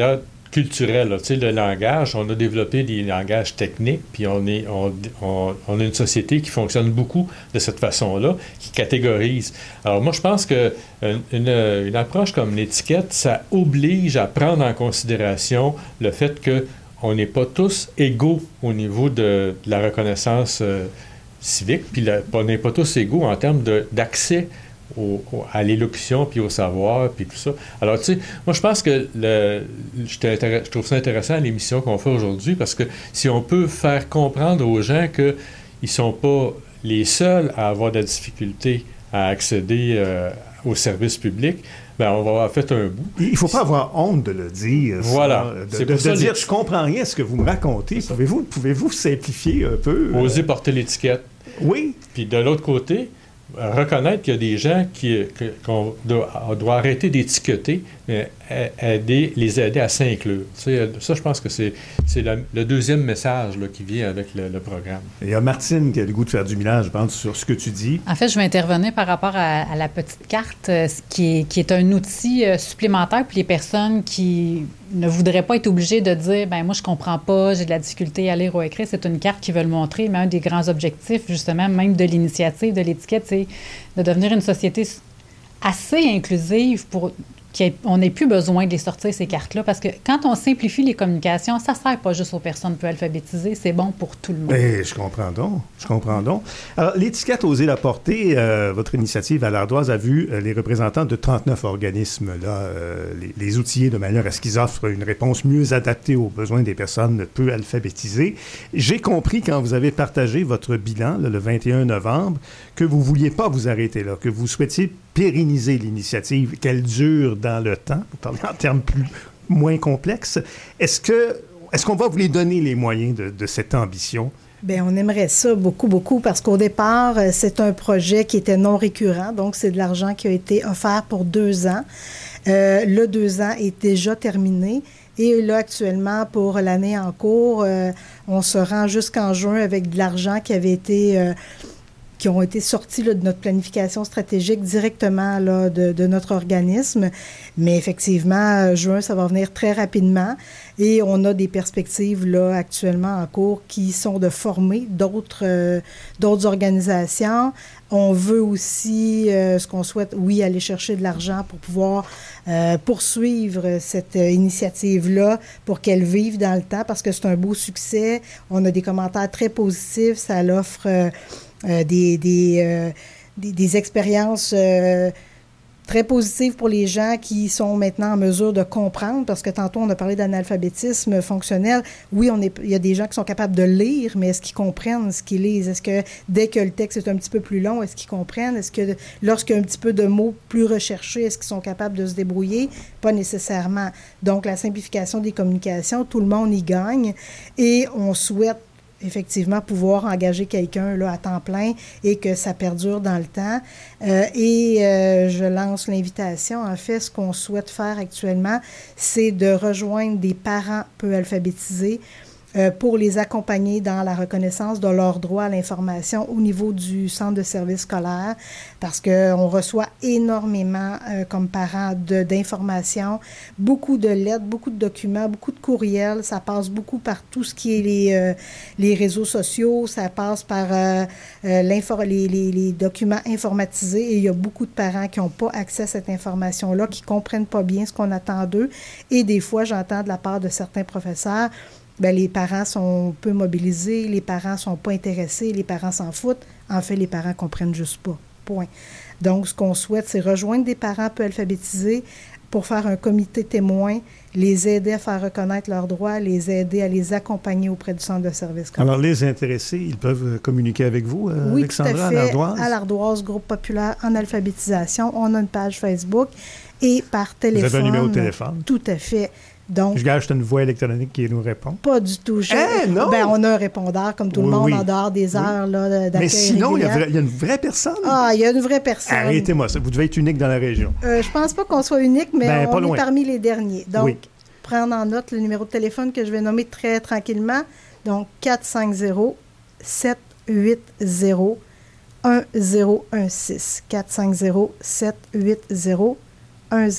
culturel, là. Tu sais, le langage, on a développé des langages techniques, puis on, est, on, on, on a une société qui fonctionne beaucoup de cette façon-là, qui catégorise. Alors moi, je pense que une, une, une approche comme l'étiquette, ça oblige à prendre en considération le fait qu'on n'est pas tous égaux au niveau de, de la reconnaissance euh, civique, puis la, on n'est pas tous égaux en termes de, d'accès Au, au, à l'élocution, puis au savoir, puis tout ça. Alors, tu sais, moi, je pense que le, je, je trouve ça intéressant, l'émission qu'on fait aujourd'hui, parce que si on peut faire comprendre aux gens qu'ils ne sont pas les seuls à avoir de la difficulté à accéder euh, aux services publics, ben on va avoir fait un bout. Il ne faut pas avoir honte de le dire. Voilà. Ça, de, de, de dire, je ne comprends rien à ce que vous me racontez. Pouvez-vous, pouvez-vous simplifier un peu? Oser euh... porter l'étiquette. Oui. Puis de l'autre côté, reconnaître qu'il y a des gens qui, que, qu'on doit, on doit arrêter d'étiqueter, mais aider, les aider à s'inclure. Tu sais, ça, je pense que c'est, c'est la, le deuxième message là, qui vient avec le, le programme. Il y a Martine qui a le goût de faire du ménage, je pense, sur ce que tu dis. En fait, je vais intervenir par rapport à, à la petite carte, euh, qui, est, qui est un outil euh, supplémentaire pour les personnes qui ne voudraient pas être obligées de dire « ben moi, je comprends pas, j'ai de la difficulté à lire ou à écrire ». C'est une carte qui veut le montrer, mais un des grands objectifs, justement, même de l'initiative, de l'étiquette, c'est de devenir une société assez inclusive pour qu'on n'ait plus besoin de les sortir, ces cartes-là, parce que quand on simplifie les communications, ça ne sert pas juste aux personnes peu alphabétisées, c'est bon pour tout le monde. Bien, je comprends donc, je comprends donc. Alors, l'étiquette Oser la porter, euh, votre initiative à l'Ardoise a vu euh, les représentants de trente-neuf organismes, là, euh, les, les outiller de manière à ce qu'ils offrent une réponse mieux adaptée aux besoins des personnes peu alphabétisées. J'ai compris, quand vous avez partagé votre bilan, là, le vingt et un novembre, que vous ne vouliez pas vous arrêter là, que vous souhaitiez pérenniser l'initiative, qu'elle dure dans le temps, pour parler en termes plus, moins complexes. Est-ce que, est-ce qu'on va vous les donner les moyens de, de cette ambition? Bien, on aimerait ça beaucoup, beaucoup, parce qu'au départ, c'est un projet qui était non récurrent, donc c'est de l'argent qui a été offert pour deux ans. Euh, le deux ans est déjà terminé. Et là, actuellement, pour l'année en cours, euh, on se rend jusqu'en juin avec de l'argent qui avait été... Euh, qui ont été sortis là, de notre planification stratégique directement là, de, de notre organisme. Mais effectivement, juin, ça va venir très rapidement. Et on a des perspectives là, actuellement en cours qui sont de former d'autres, euh, d'autres organisations. On veut aussi, euh, ce qu'on souhaite, oui, aller chercher de l'argent pour pouvoir euh, poursuivre cette euh, initiative-là pour qu'elle vive dans le temps, parce que c'est un beau succès. On a des commentaires très positifs. Ça l'offre... Euh, Euh, des, des, euh, des, des expériences euh, très positives pour les gens qui sont maintenant en mesure de comprendre, parce que tantôt, on a parlé d'analphabétisme fonctionnel. Oui, on est, il y a des gens qui sont capables de lire, mais est-ce qu'ils comprennent ce qu'ils lisent? Est-ce que dès que le texte est un petit peu plus long, est-ce qu'ils comprennent? Est-ce que lorsqu'il y a un petit peu de mots plus recherchés, est-ce qu'ils sont capables de se débrouiller? Pas nécessairement. Donc, la simplification des communications, tout le monde y gagne, et on souhaite effectivement pouvoir engager quelqu'un là, à temps plein et que ça perdure dans le temps. Euh, et euh, je lance l'invitation. En fait, ce qu'on souhaite faire actuellement, c'est de rejoindre des parents peu alphabétisés euh, pour les accompagner dans la reconnaissance de leur droit à l'information au niveau du centre de services scolaires, parce qu'on reçoit énormément, euh, comme parents, de, d'informations, beaucoup de lettres, beaucoup de documents, beaucoup de courriels. Ça passe beaucoup par tout ce qui est les, euh, les réseaux sociaux, ça passe par euh, euh, l'infor- les, les, les documents informatisés, et il y a beaucoup de parents qui n'ont pas accès à cette information-là, qui ne comprennent pas bien ce qu'on attend d'eux. Et des fois, j'entends de la part de certains professeurs, bien, les parents sont peu mobilisés, les parents ne sont pas intéressés, les parents s'en foutent. En fait, les parents ne comprennent juste pas. Point. Donc, ce qu'on souhaite, c'est rejoindre des parents peu alphabétisés pour faire un comité témoin, les aider à faire reconnaître leurs droits, les aider à les accompagner auprès du centre de services scolaires. Alors, les intéressés, ils peuvent communiquer avec vous, euh, oui, Alexandra, tout à fait. à l'Ardoise? À l'Ardoise, groupe populaire en alphabétisation. On a une page Facebook et par téléphone. Vous avez un numéro de téléphone? Tout à fait. Donc, je gage, c'est une voix électronique qui nous répond. Pas du tout. Je, eh, non? Ben, on a un répondeur, comme tout oui, le monde, oui. en dehors des heures oui. là, d'accueil. Mais sinon, il y, régulière. a, il y a une vraie personne? Ah, il y a une vraie personne. Arrêtez-moi ça. Vous devez être unique dans la région. Euh, je pense pas qu'on soit unique, mais ben, on est est parmi les derniers. Donc, oui. prendre en note le numéro de téléphone que je vais nommer très tranquillement. Donc, quatre cinq zéro, sept huit zéro, un zéro un six. quatre cinq zéro, sept huit zéro, un zéro un six.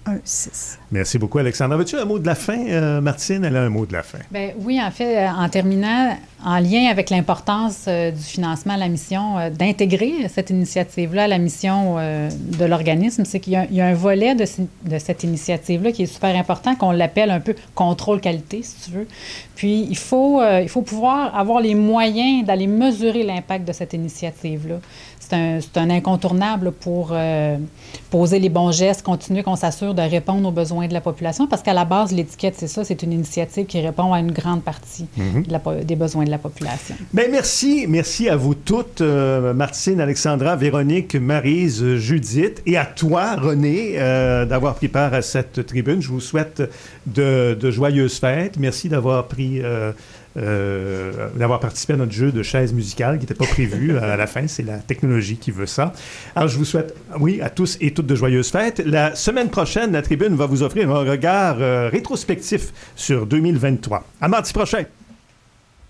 un six. Merci beaucoup, Alexandra. Veux-tu un mot de la fin, euh, Martine? Elle a un mot de la fin. Bien, oui, en fait, euh, en terminant, en lien avec l'importance euh, du financement à la mission, euh, d'intégrer cette initiative-là à la mission euh, de l'organisme, c'est qu'il y a, il y a un volet de, de cette initiative-là qui est super important, qu'on l'appelle un peu contrôle qualité, si tu veux. Puis, il faut, euh, il faut pouvoir avoir les moyens d'aller mesurer l'impact de cette initiative-là. C'est un, c'est un incontournable pour euh, poser les bons gestes, continuer qu'on s'assure de répondre aux besoins de la population, parce qu'à la base, l'étiquette, c'est ça, c'est une initiative qui répond à une grande partie mm-hmm. de la, des besoins de la population. Bien, merci. Merci à vous toutes, euh, Martine, Alexandra, Véronique, Maryse, Judith, et à toi, René, euh, d'avoir pris part à cette tribune. Je vous souhaite de, de joyeuses fêtes. Merci d'avoir pris... Euh, Euh, d'avoir participé à notre jeu de chaises musicales qui n'était pas prévu à la fin. C'est la technologie qui veut ça. Alors, je vous souhaite, oui, à tous et toutes de joyeuses fêtes. La semaine prochaine, la Tribune va vous offrir un regard euh, rétrospectif sur deux mille vingt-trois. À mardi prochain!